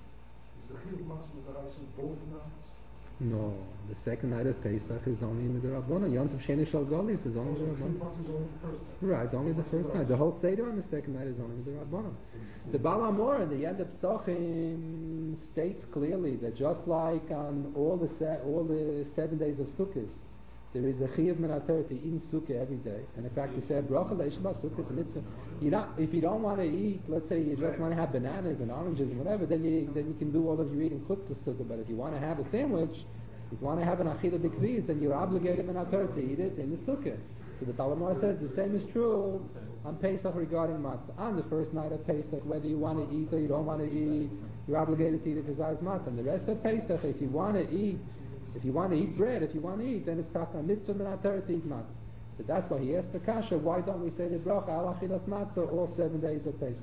No, the second night of Pesach is only in the Rabbanon. Yom Tov Sheni Shal Golis is only the Rabbanon. Right, only the first night. The whole Seder on the second night is only the Rabbanon. The Baal HaMor in the end of Psachim states clearly that just like on all the 7 days of Sukkot, there is a chiyuv min HaTorah to eat in Sukkah every day. And in fact, he said, bracha leishma Sukkah is a mitzvah. If you don't want to eat, let's say you just want to have bananas and oranges and whatever, then you can do all of your eating chutz to Sukkah. But if you want to have a sandwich, if you want to have an achilah b'kviz, then you're obligated min HaTorah to eat it in the Sukkah. So the Baal HaMor says the same is true on Pesach regarding matzah. On the first night of Pesach, whether you want to eat or you don't want to eat, you're obligated to eat a kazayis matzah. And the rest of Pesach, if you want to eat bread, if you want to eat, then it's taka mitzvah min HaTorah to eat matzah. So that's why he asked the kasha, why don't we say the bracha al achilas matzah all 7 days of Pesach?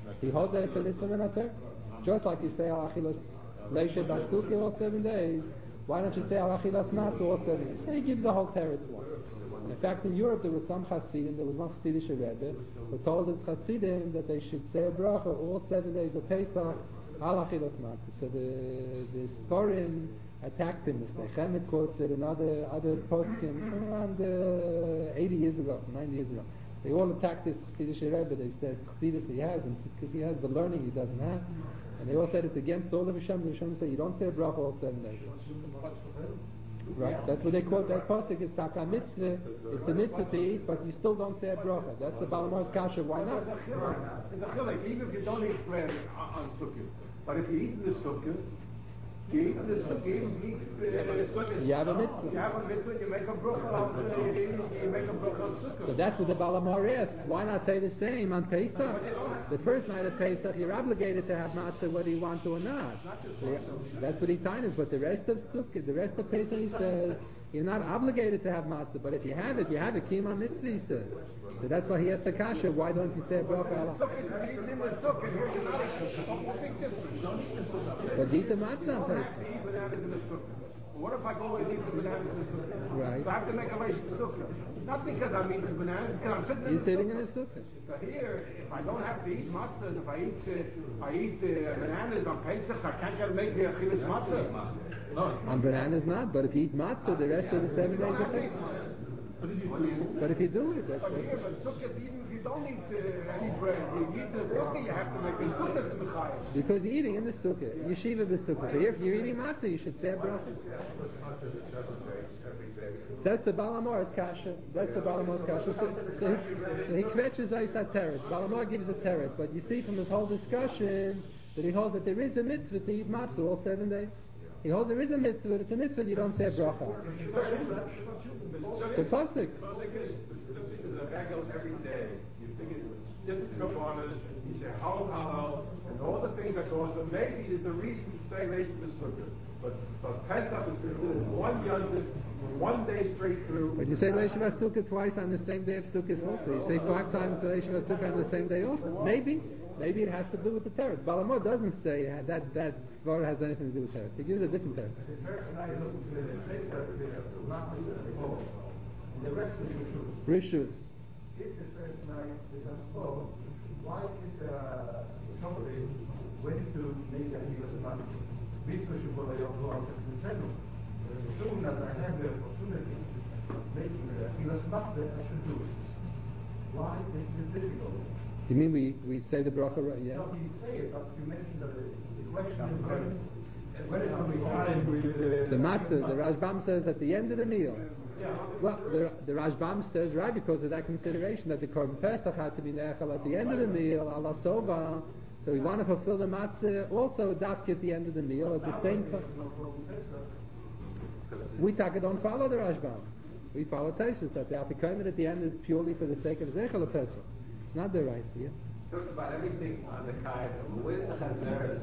He holds that it's a mitzvah and a Torah. Just like you say al achilas leisha bastuki all 7 days, why don't you say al achilas matzah all 7 days? So he gives the whole Torah to one. In fact, in Europe there was some Hasidim, there was one Hasidic Rebbe who told his Hasidim that they should say a bracha all 7 days of Pesach al achilas matzah. So the Sforim attacked him. The Chemet quotes it, and other poskim around 80 years ago, 90 years ago. They all attacked this Chassidish Rebbe. They said Chassidus he has, and because he has the learning he doesn't have. And they all said it's against all of Hashem. Hashem said you don't say a bracha all 7 days. Right? That's what they quote. That pasuk is taka mitzvah. It's a mitzvah to eat, but you still don't say a bracha. That's the Balamar's kasha. Why not? It's a chilek, even if you don't eat bread on Sukkot. But if you eat in the Sukkot, you eat in the Sukkot, you have a mitzvah. You have a mitzvah, you make a bracha on Sukkot. So that's what the Balamar asks. Why not say the same on Pesach? The first night of Pesach, you're obligated to have matzah whether you want to or not. That's what he tells us. But the rest of Sukkot, the rest of Pesach, he says, you're not obligated to have matzah. But if you have it, kima mitzvah, he says. So that's why he has the kasha. Why don't you say a bracha? But eat the matzah on Pesach. What if I go and eat the bananas in the sukkah? Right. So I have to make a race in the sukkah. Not because I'm eating the bananas, because I'm sitting in You're the sitting sukkah. in the sukkah. So here, if I don't have to eat matzah, and if I eat bananas on Pesach, I can't make a chilas matzah. No. On bananas not, but if you eat matzah, the rest of the 7 days are okay. But if you do it, that's But here, but sukkah, even if you don't eat any bread, you eat the sukkah, you have to make a sukkah to the chayim. because you're eating in the sukkah, yeshiva the sukkah. So if you're eating matzah, you should say a bracha. That's the Balamar's kasha. That's the Balamar's kasha. So he kvetches ice at teret. Balamar gives a teret, but you see from this whole discussion that he holds that there is a mitzvah to eat matzah all 7 days. He holds there is a mitzvah, it's a mitzvah, you don't say a bracha. The pasuk. Every day, you think it's different kabbalas, you say halal, and all the things that go on. So maybe there's a reason to say Leish B'Sukkah. But Pesach is considered one yontif, 1 day straight through. But you say Leish Sukkah twice on the same day of Sukkot also. You say 5 times Leish Sukkah on the same day also. Maybe it has to do with the teret. Balamor doesn't say that Svara has anything to do with teret. He gives a different teret. Rishus. If the first night is at home, why is somebody went to make a mitzvah should go out of the channel? As soon as I have the opportunity of making a matzah, I should do it. Why is this difficult? You mean we say the bracha right? Yeah. No, you say it, but you mentioned the question of when it will be time with The matzah, the Rashbam says at the end of the meal. Well, the Rashbam says right because of that consideration that the Korban Pesach had to be nechal at the end of the meal, ala sova. So we want to fulfill the matzah also dafki at the end of the meal at the same time. We don't follow the Rashbam. We follow Taisus that the afikomen at the end is purely for the sake of zechel Pesach. It's not the right here. Talks about everything on the kayak. Where's the chazeres?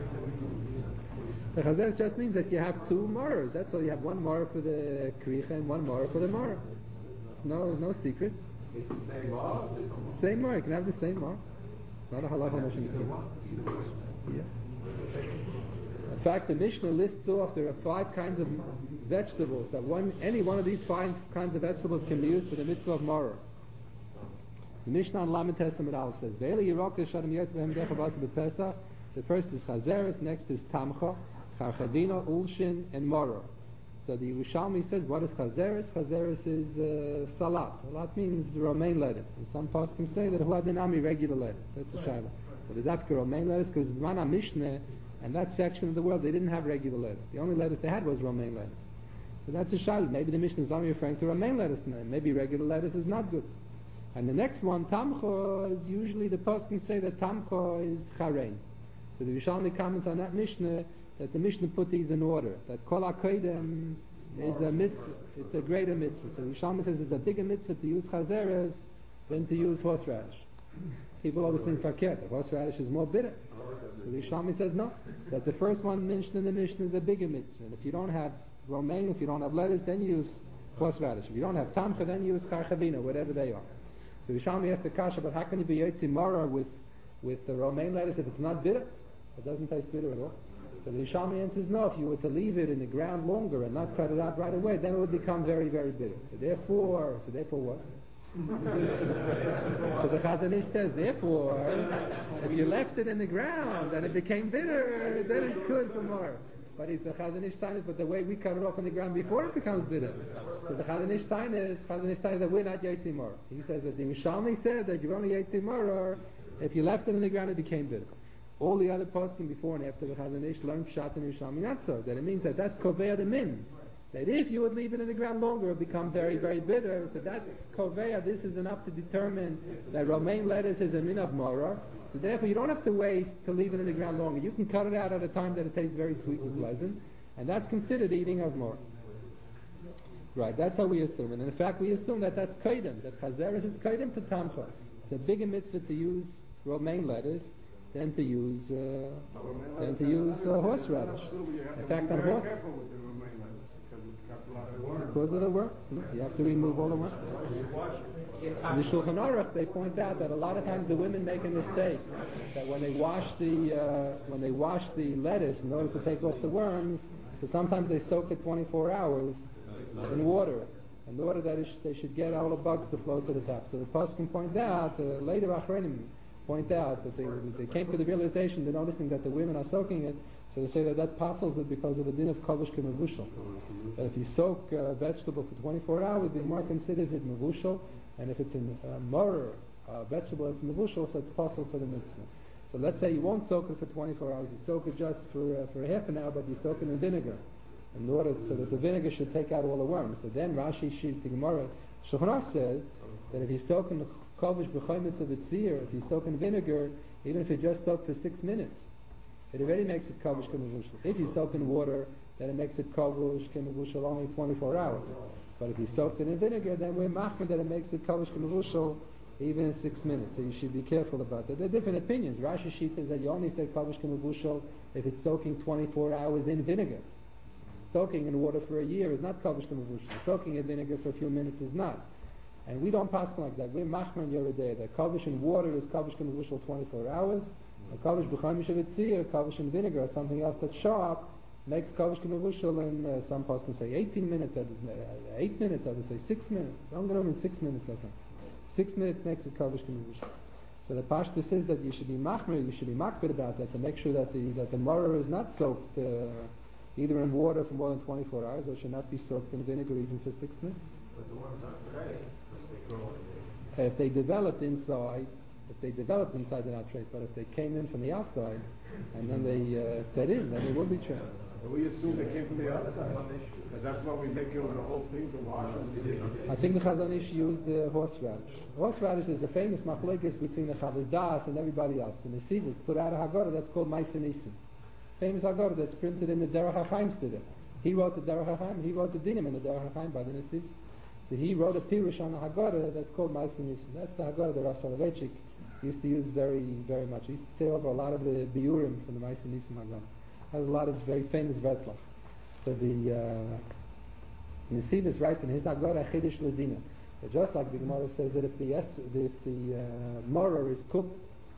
The chazeres just means that you have 2 moras. That's all. You have 1 mora for the kricha and 1 mora for the mora. It's no secret. It's the same law? Same mora. You can have the same mora. It's not a halacha Hashem scheme. Yeah. In fact, the Mishnah lists off there are 5 kinds of vegetables that any one of these 5 kinds of vegetables can be used for the mitzvah of mora. The Mishnah on Lamed Testament Aleph says, "Ve'eli Yirokah Shalom Yetz Behem Decha B'Atzah B'Pesach." The first is Chazeres, next is Tamcha, Charchadino, Ulshin, and Moror. So the Yerushalmi says, what is Chazeres? Chazeres is salat. Salat means romaine lettuce. And some poskim say that huadinami regular lettuce. That's a shayla. But the dafka romaine lettuce, because Mana Mishnah and that section of the world, they didn't have regular lettuce. The only lettuce they had was romaine lettuce. So that's a shayla. Maybe the Mishnah is only referring to romaine lettuce, and maybe regular lettuce is not good. And the next one, Tamcha, is usually the poskim say that Tamcha is Charein. So the Yerushalmi comments on that Mishnah that the Mishnah put these in order. That Kol HaKodim is a mitzvah. It's a greater mitzvah. So the Yerushalmi says it's a bigger mitzvah to use Chazeres than to use horseradish. People always think fakir. Horseradish is more bitter. So the Yerushalmi says no. That the first one mentioned in the Mishnah is a bigger mitzvah. And if you don't have romaine, if you don't have lettuce, then you use horseradish. If you don't have tamcha, then you use karchavina, whatever they are. So Yerushalmi asked the kasha, but how can you be yotzi mara with With the romaine lettuce, if it's not bitter, it doesn't taste bitter at all. So the Yerushalmi answers no. If you were to leave it in the ground longer and not cut it out right away, then it would become very, very bitter. So therefore what? So the Chazon Ish says, therefore, if you left it in the ground and it became bitter, then it's good for more. But it's the Chazon Ish time is, but the way we cut it off in the ground before it becomes bitter. So the Chazon Ish time is that we're not Yetzi Mor. He says that the Yerushalmi said that you're only Yetzi Mor, or if you left it in the ground, it became bitter. All the other poskim before and after the Chazon Ish learned Pshat and Yerushalmi not so. That it means that that's Koveya the Min. That if you would leave it in the ground longer, it would become very, very bitter. So that's Koveya. This is enough to determine that romaine lettuce is a min of Mora. So therefore, you don't have to wait to leave it in the ground longer. You can cut it out at a time that it tastes very sweet and pleasant, and that's considered eating of Mora. Right, that's how we assume. And in fact, we assume that that's Kaidem, that Chazeres is Kaidem to Tamcha. It's a bigger mitzvah to use romaine lettuce than to use horseradish. In fact, on horse, because of the worms, you have to remove all the worms. In the Shulchan Aruch, they point out that a lot of times the women make a mistake that when they wash the lettuce in order to take off the worms, so sometimes they soak it 24 hours in water in order that they should get all the bugs to float to the top. So the poskim point out, later Achronim point out that they came to the realization, they're noticing that the women are soaking it, so they say that puzzles it because of the din of kovish kemevushal. That if you soak a vegetable for 24 hours, the Gemara considers it mevushal, and if it's a morer vegetable, it's mevushal, so it's possible for the mitzvah. So let's say you won't soak it for 24 hours, you soak it just for half an hour, but you soak it in vinegar, in order so that the vinegar should take out all the worms. So then Rashi Shir, the Gemara, Shulchan Aruch says that if you soak in kovish b'chometz of itzir, if you soak in vinegar, even if you just soak for 6 minutes, it already makes it kovish kemevushal. If you soak in water, then it makes it kovish kemevushal only 24 hours. But if you soak it in vinegar, then we're machmir that it makes it kovish kemevushal even in 6 minutes. So you should be careful about that. There are different opinions. Rashi Shita is that you only say kovish kemevushal if it's soaking 24 hours in vinegar. Soaking in water for a year is not kovish kemevushal. Soaking in vinegar for a few minutes is not. And we don't pass like that. We're machmir in Yeridei that kovish in water is kovish kemevushal 24 hours. Kavish b'chamish of itzir, kavish in vinegar, or something else that's sharp, makes kavish kemevushal in some poskim say 18 minutes, others 8 minutes, others say 6 minutes. Don't get over in 6 minutes, I think. 6 minutes makes it kavish kemevushal. So the Pashta says that you should be machmir, you should be makbid about that to make sure that the mortar is not soaked either in water for more than 24 hours, or should not be soaked in vinegar even for 6 minutes. But the worms aren't ready. If they developed inside, they're not trained. But if they came in from the outside and then they set in, then they will be trained. We assume they came from the outside, because that's what we make over the whole thing to wash. I think the Chazon Ish used the horseradish. Horseradish is a famous machlekes between the Chavos Das and everybody else. The Nesivos put out a Haggadah that's called Ma'aseh Nisim. Famous Haggadah that's printed in the Derech HaChaim Studio. He wrote the Derech HaChaim, he wrote the Dinim in the Derech HaChaim by the Nesivos. So he wrote a Pirush on a Haggadah that's called Ma'aseh Nisim. That's the Haggadah that Rav Soloveitchik used to use very, very much. He used to say over a lot of the biurim from the Ma'aseh Nisim Haggadah. Has a lot of very famous Vertlach. So the Nesivos writes in his Haggadah Chidush Ledina. Just like the Gemara says that if the morer is cooked,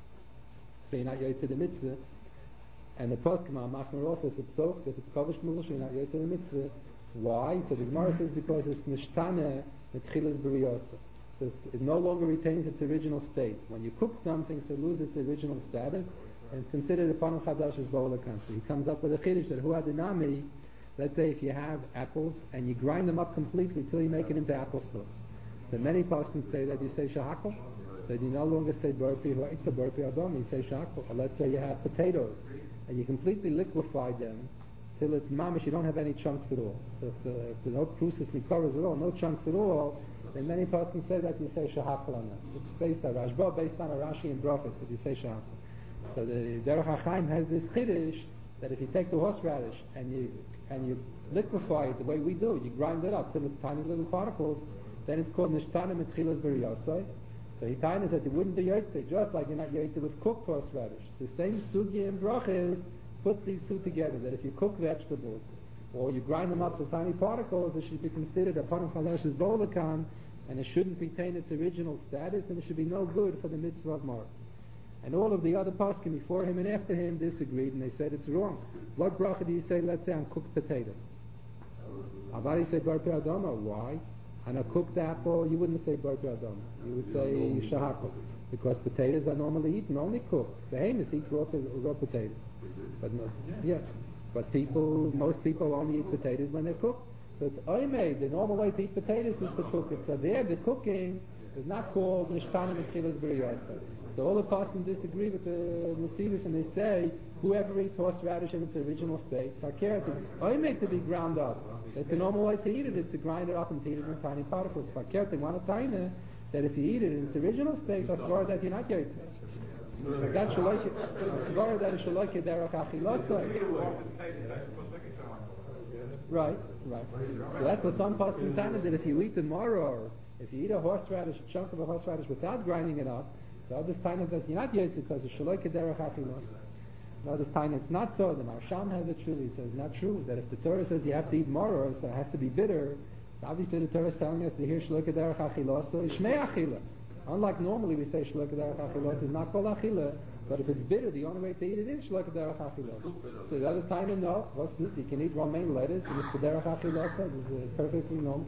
so you're not yet to the mitzvah, and the poskim are machmir also if it's soaked, if it's kovish kemevushal, you're not yet to the mitzvah. Why? So the Gemara says because it's nishtana metchilas b'riyotza. So it no longer retains its original state. When you cook something, so it loses its original status, and it's considered a panel chadash as bo'ol country. He comes up with a chiddush that huadinami. Let's say if you have apples and you grind them up completely till you make it into applesauce. So many poskim say that you say shahakol, that you no longer say burpi it's a burpi adom, you say shahakol. Or let's say you have potatoes and you completely liquefy them till it's mamish, you don't have any chunks at all. So if there are no prusis nikoras at all, no chunks at all, then many poskim say that you say shahakol on that. It's based on Rashba, based on a Rashi and Brachot, that you say shahakol. So the Derech HaChaim has this chiddush that if you take the horseradish and you liquefy it the way we do, you grind it up till it's tiny little particles, then it's called nishtana metchilas b'riyosai. So he tells us that it wouldn't be yotze, just like you're not yotze with cooked horseradish. The same sugya and brachas put these two together, that if you cook vegetables or you grind them up to tiny particles, it should be considered a panel chadash as bo'ol, and it shouldn't retain its original status, and it should be no good for the mitzvah of mar. And all of the other poskim before him and after him disagreed, and they said it's wrong. What bracha do you say, let's say, on cooked potatoes? Avari said bar adama. Why? On a cooked apple, you wouldn't say bar adama. You would say shahakol. Because potatoes are normally eaten only cooked. The aim is eat raw potatoes. But no, yeah. But most people only eat potatoes when they're cooked. So it's oimei. The normal way to eat potatoes is to cook it. So there, the cooking is not called nishtanim etchilas b'riyasa. So all the poskim disagree with the Hasidus, and they say whoever eats horseradish in its original state, fakert, it's oimei to be ground up. That the normal way to eat it is to grind it up and eat it in tiny particles. Fakert, they want a tiny that if you eat it in its original state, that's why that you're not yotze. That's why that is shalok derech achilosai. Right. So that's what some poskim tell that if you eat the maror, if you eat a horseradish, a chunk of a horseradish without grinding it up, so others tell that you're not yotze because it's shalok derech achilosai. Others tell it's not so. The Marsham has it true. He says not true. That if the Torah says you have to eat maror, so it has to be bitter. So obviously the Torah is telling us to hear shalok derech achilosai, shmei achila. Unlike normally we say shalok derech achilosai is not called achila. But if it's bitter, the only way to eat it is shalok derech achilosai. So the other time, no. What's this? You can eat romaine lettuce, and it's derech achilosai. This is perfectly normal.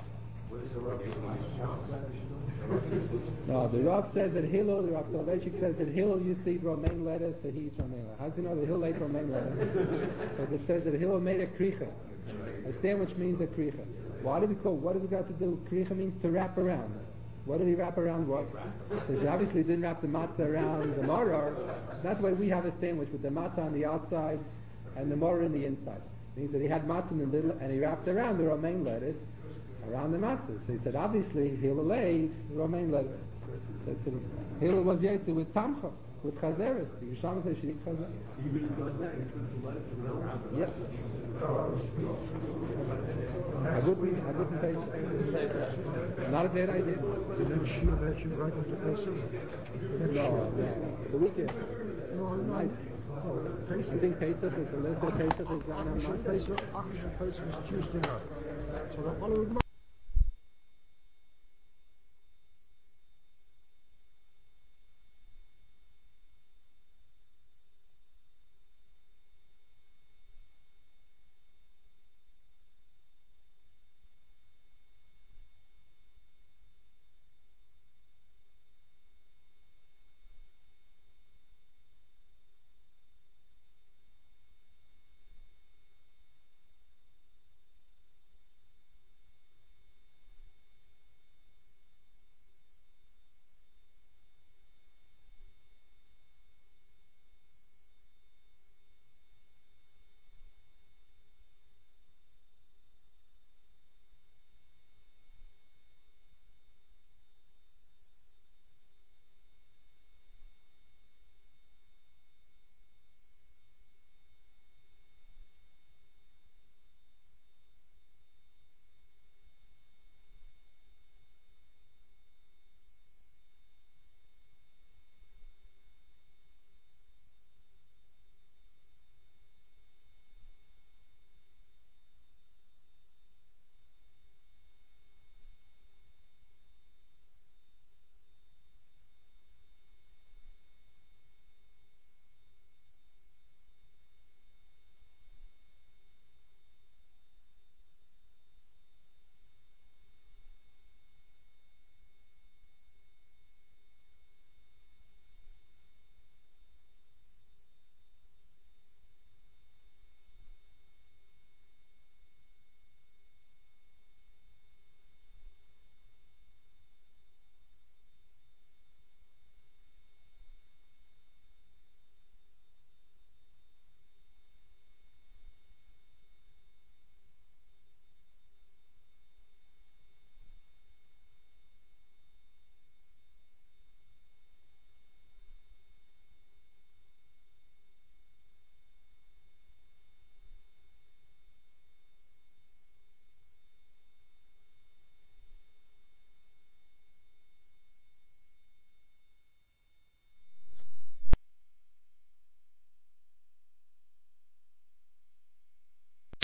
No, the Rav says that Hillel, the Rav Soloveitchik says that Hillel used to eat romaine lettuce, so he eats romaine lettuce. How do you know that Hillel ate romaine lettuce? Because it says that Hillel made a kricha. A sandwich means a kricha. Why do we call? What does it got to do? Kricha means to wrap around. What did he wrap around what? So he obviously didn't wrap the matzah around the maror. That's why we have a sandwich with the matzah on the outside and the maror in the inside. It means that he had matzah in the middle and he wrapped around the romaine lettuce around the matzah. So he said obviously Hillel ate romaine lettuce. That's what he said. Hillel was yetzer with tamcha, with chazeres. The Yerushalmi says she eat chazeres. Yes. I wouldn't taste it. Not a bad idea. No. The weekend. No. I think Pesach is the list of Pesach is down on Monday. Pesach is Tuesday night. So the following